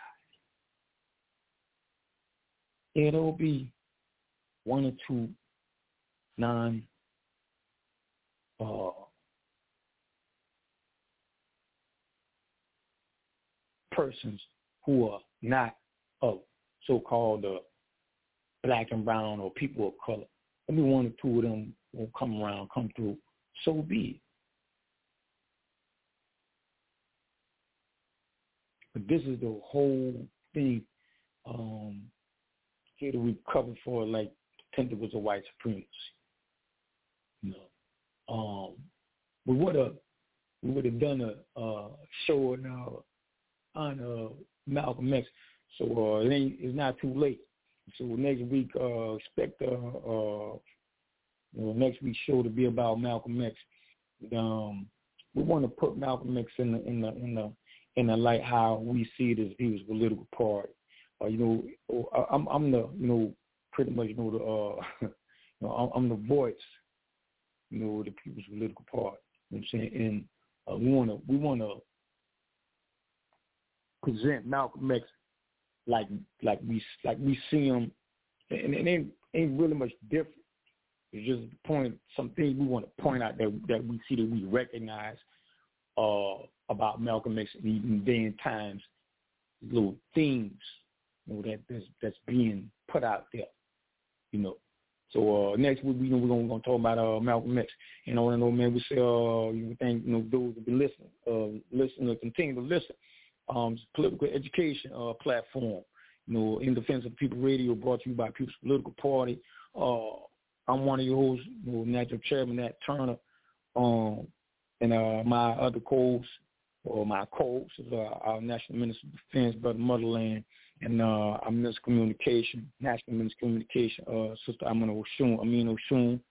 It'll be one or two persons who are not of so-called black and brown or people of color. Maybe one or two of them will come through. So be it. But this is the whole thing here that we covered for like tentacles of white supremacy. You know, we would have done a show on Malcolm X, so it's not too late. So next week, expect next week's show to be about Malcolm X. We want to put Malcolm X in the light how we see it as he was a political party. I'm the pretty much the I'm the voice the People's Political Party. You know what I'm saying? And we wanna present Malcolm X like we see him, and it ain't really much different. It's just the point. Some things we want to point out that we see, that we recognize about Malcolm X, and even then times little themes, that's being put out there. So next week we're gonna talk about Malcolm X. And I want to know, man, we say we thank those that be listening, continue to listen. Political education platform, In Defense of People Radio, brought to you by People's Political Party. I'm one of your hosts, Natural Chairman Nat Turner, and my other co-hosts, or my co-hosts, is our National Minister of Defense, Brother Motherland, and our Minister of Communication, National Minister of Communication, Sister Amina Oshun,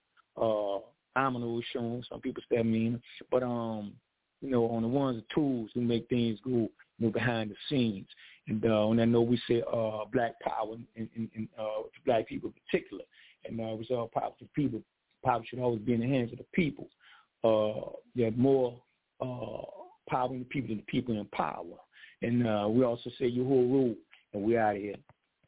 some people say Amina, but on the ones and tools to make things go behind the scenes. And on that note, we say black power and black people in particular. And we say power to people. Power should always be in the hands of the people. There's more power in the people than the people in power. And we also say your whole rule, and we out of here.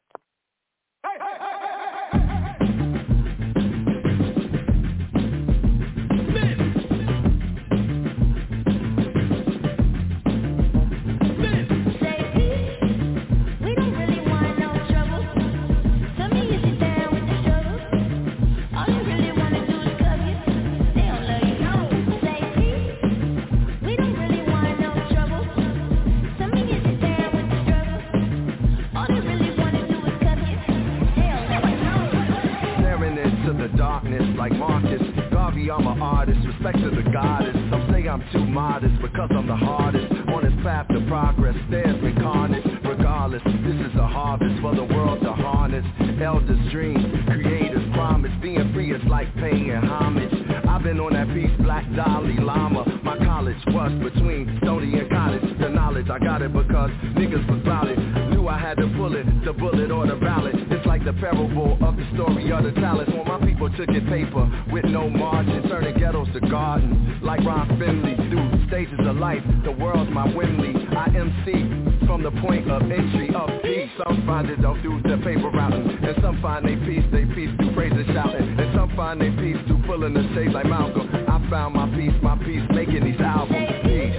Like Marcus Garvey, I'm an artist, respect to the goddess. Some say I'm too modest because I'm the hardest. On this path to progress, there's been carnage. Regardless, this is a harvest for the world to harness. Elders' dreams, creators' promise. Being free is like paying homage. I've been on that piece, Black Dalai Lama. My college was between Stony and College. The knowledge, I got it because niggas was solid. Knew I had to pull it, the bullet or the ballot. It's like the parable of the story of the talents. When my people took it paper with no margin, turning ghettos to gardens. Like Ron Finley, through stages of life, the world's my Wembley. I MC from the point of entry of peace. Some find it out through the paper routing, and some find they peace through praise and shouting, and some find they peace through pulling the shades like Malcolm. I found my peace making these albums. Peace.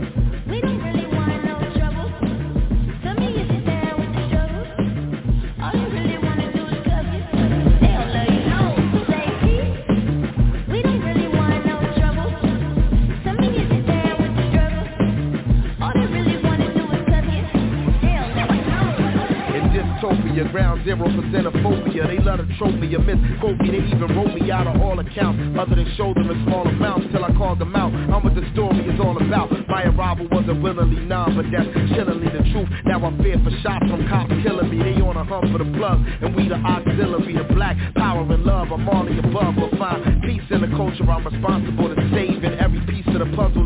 Ground zero for xenophobia. They love to trope me, a misquote me. They even wrote me out of all accounts, other than show them in small amounts till I called them out. I'm what the story is all about. My arrival wasn't willingly none, but that's chillingly the truth. Now I'm feared for shots from cops killing me. They on a hunt for the plug, and we the auxiliary, the black power and love. I'm all the above, but find peace in the culture. I'm responsible to saving every piece of the puzzle.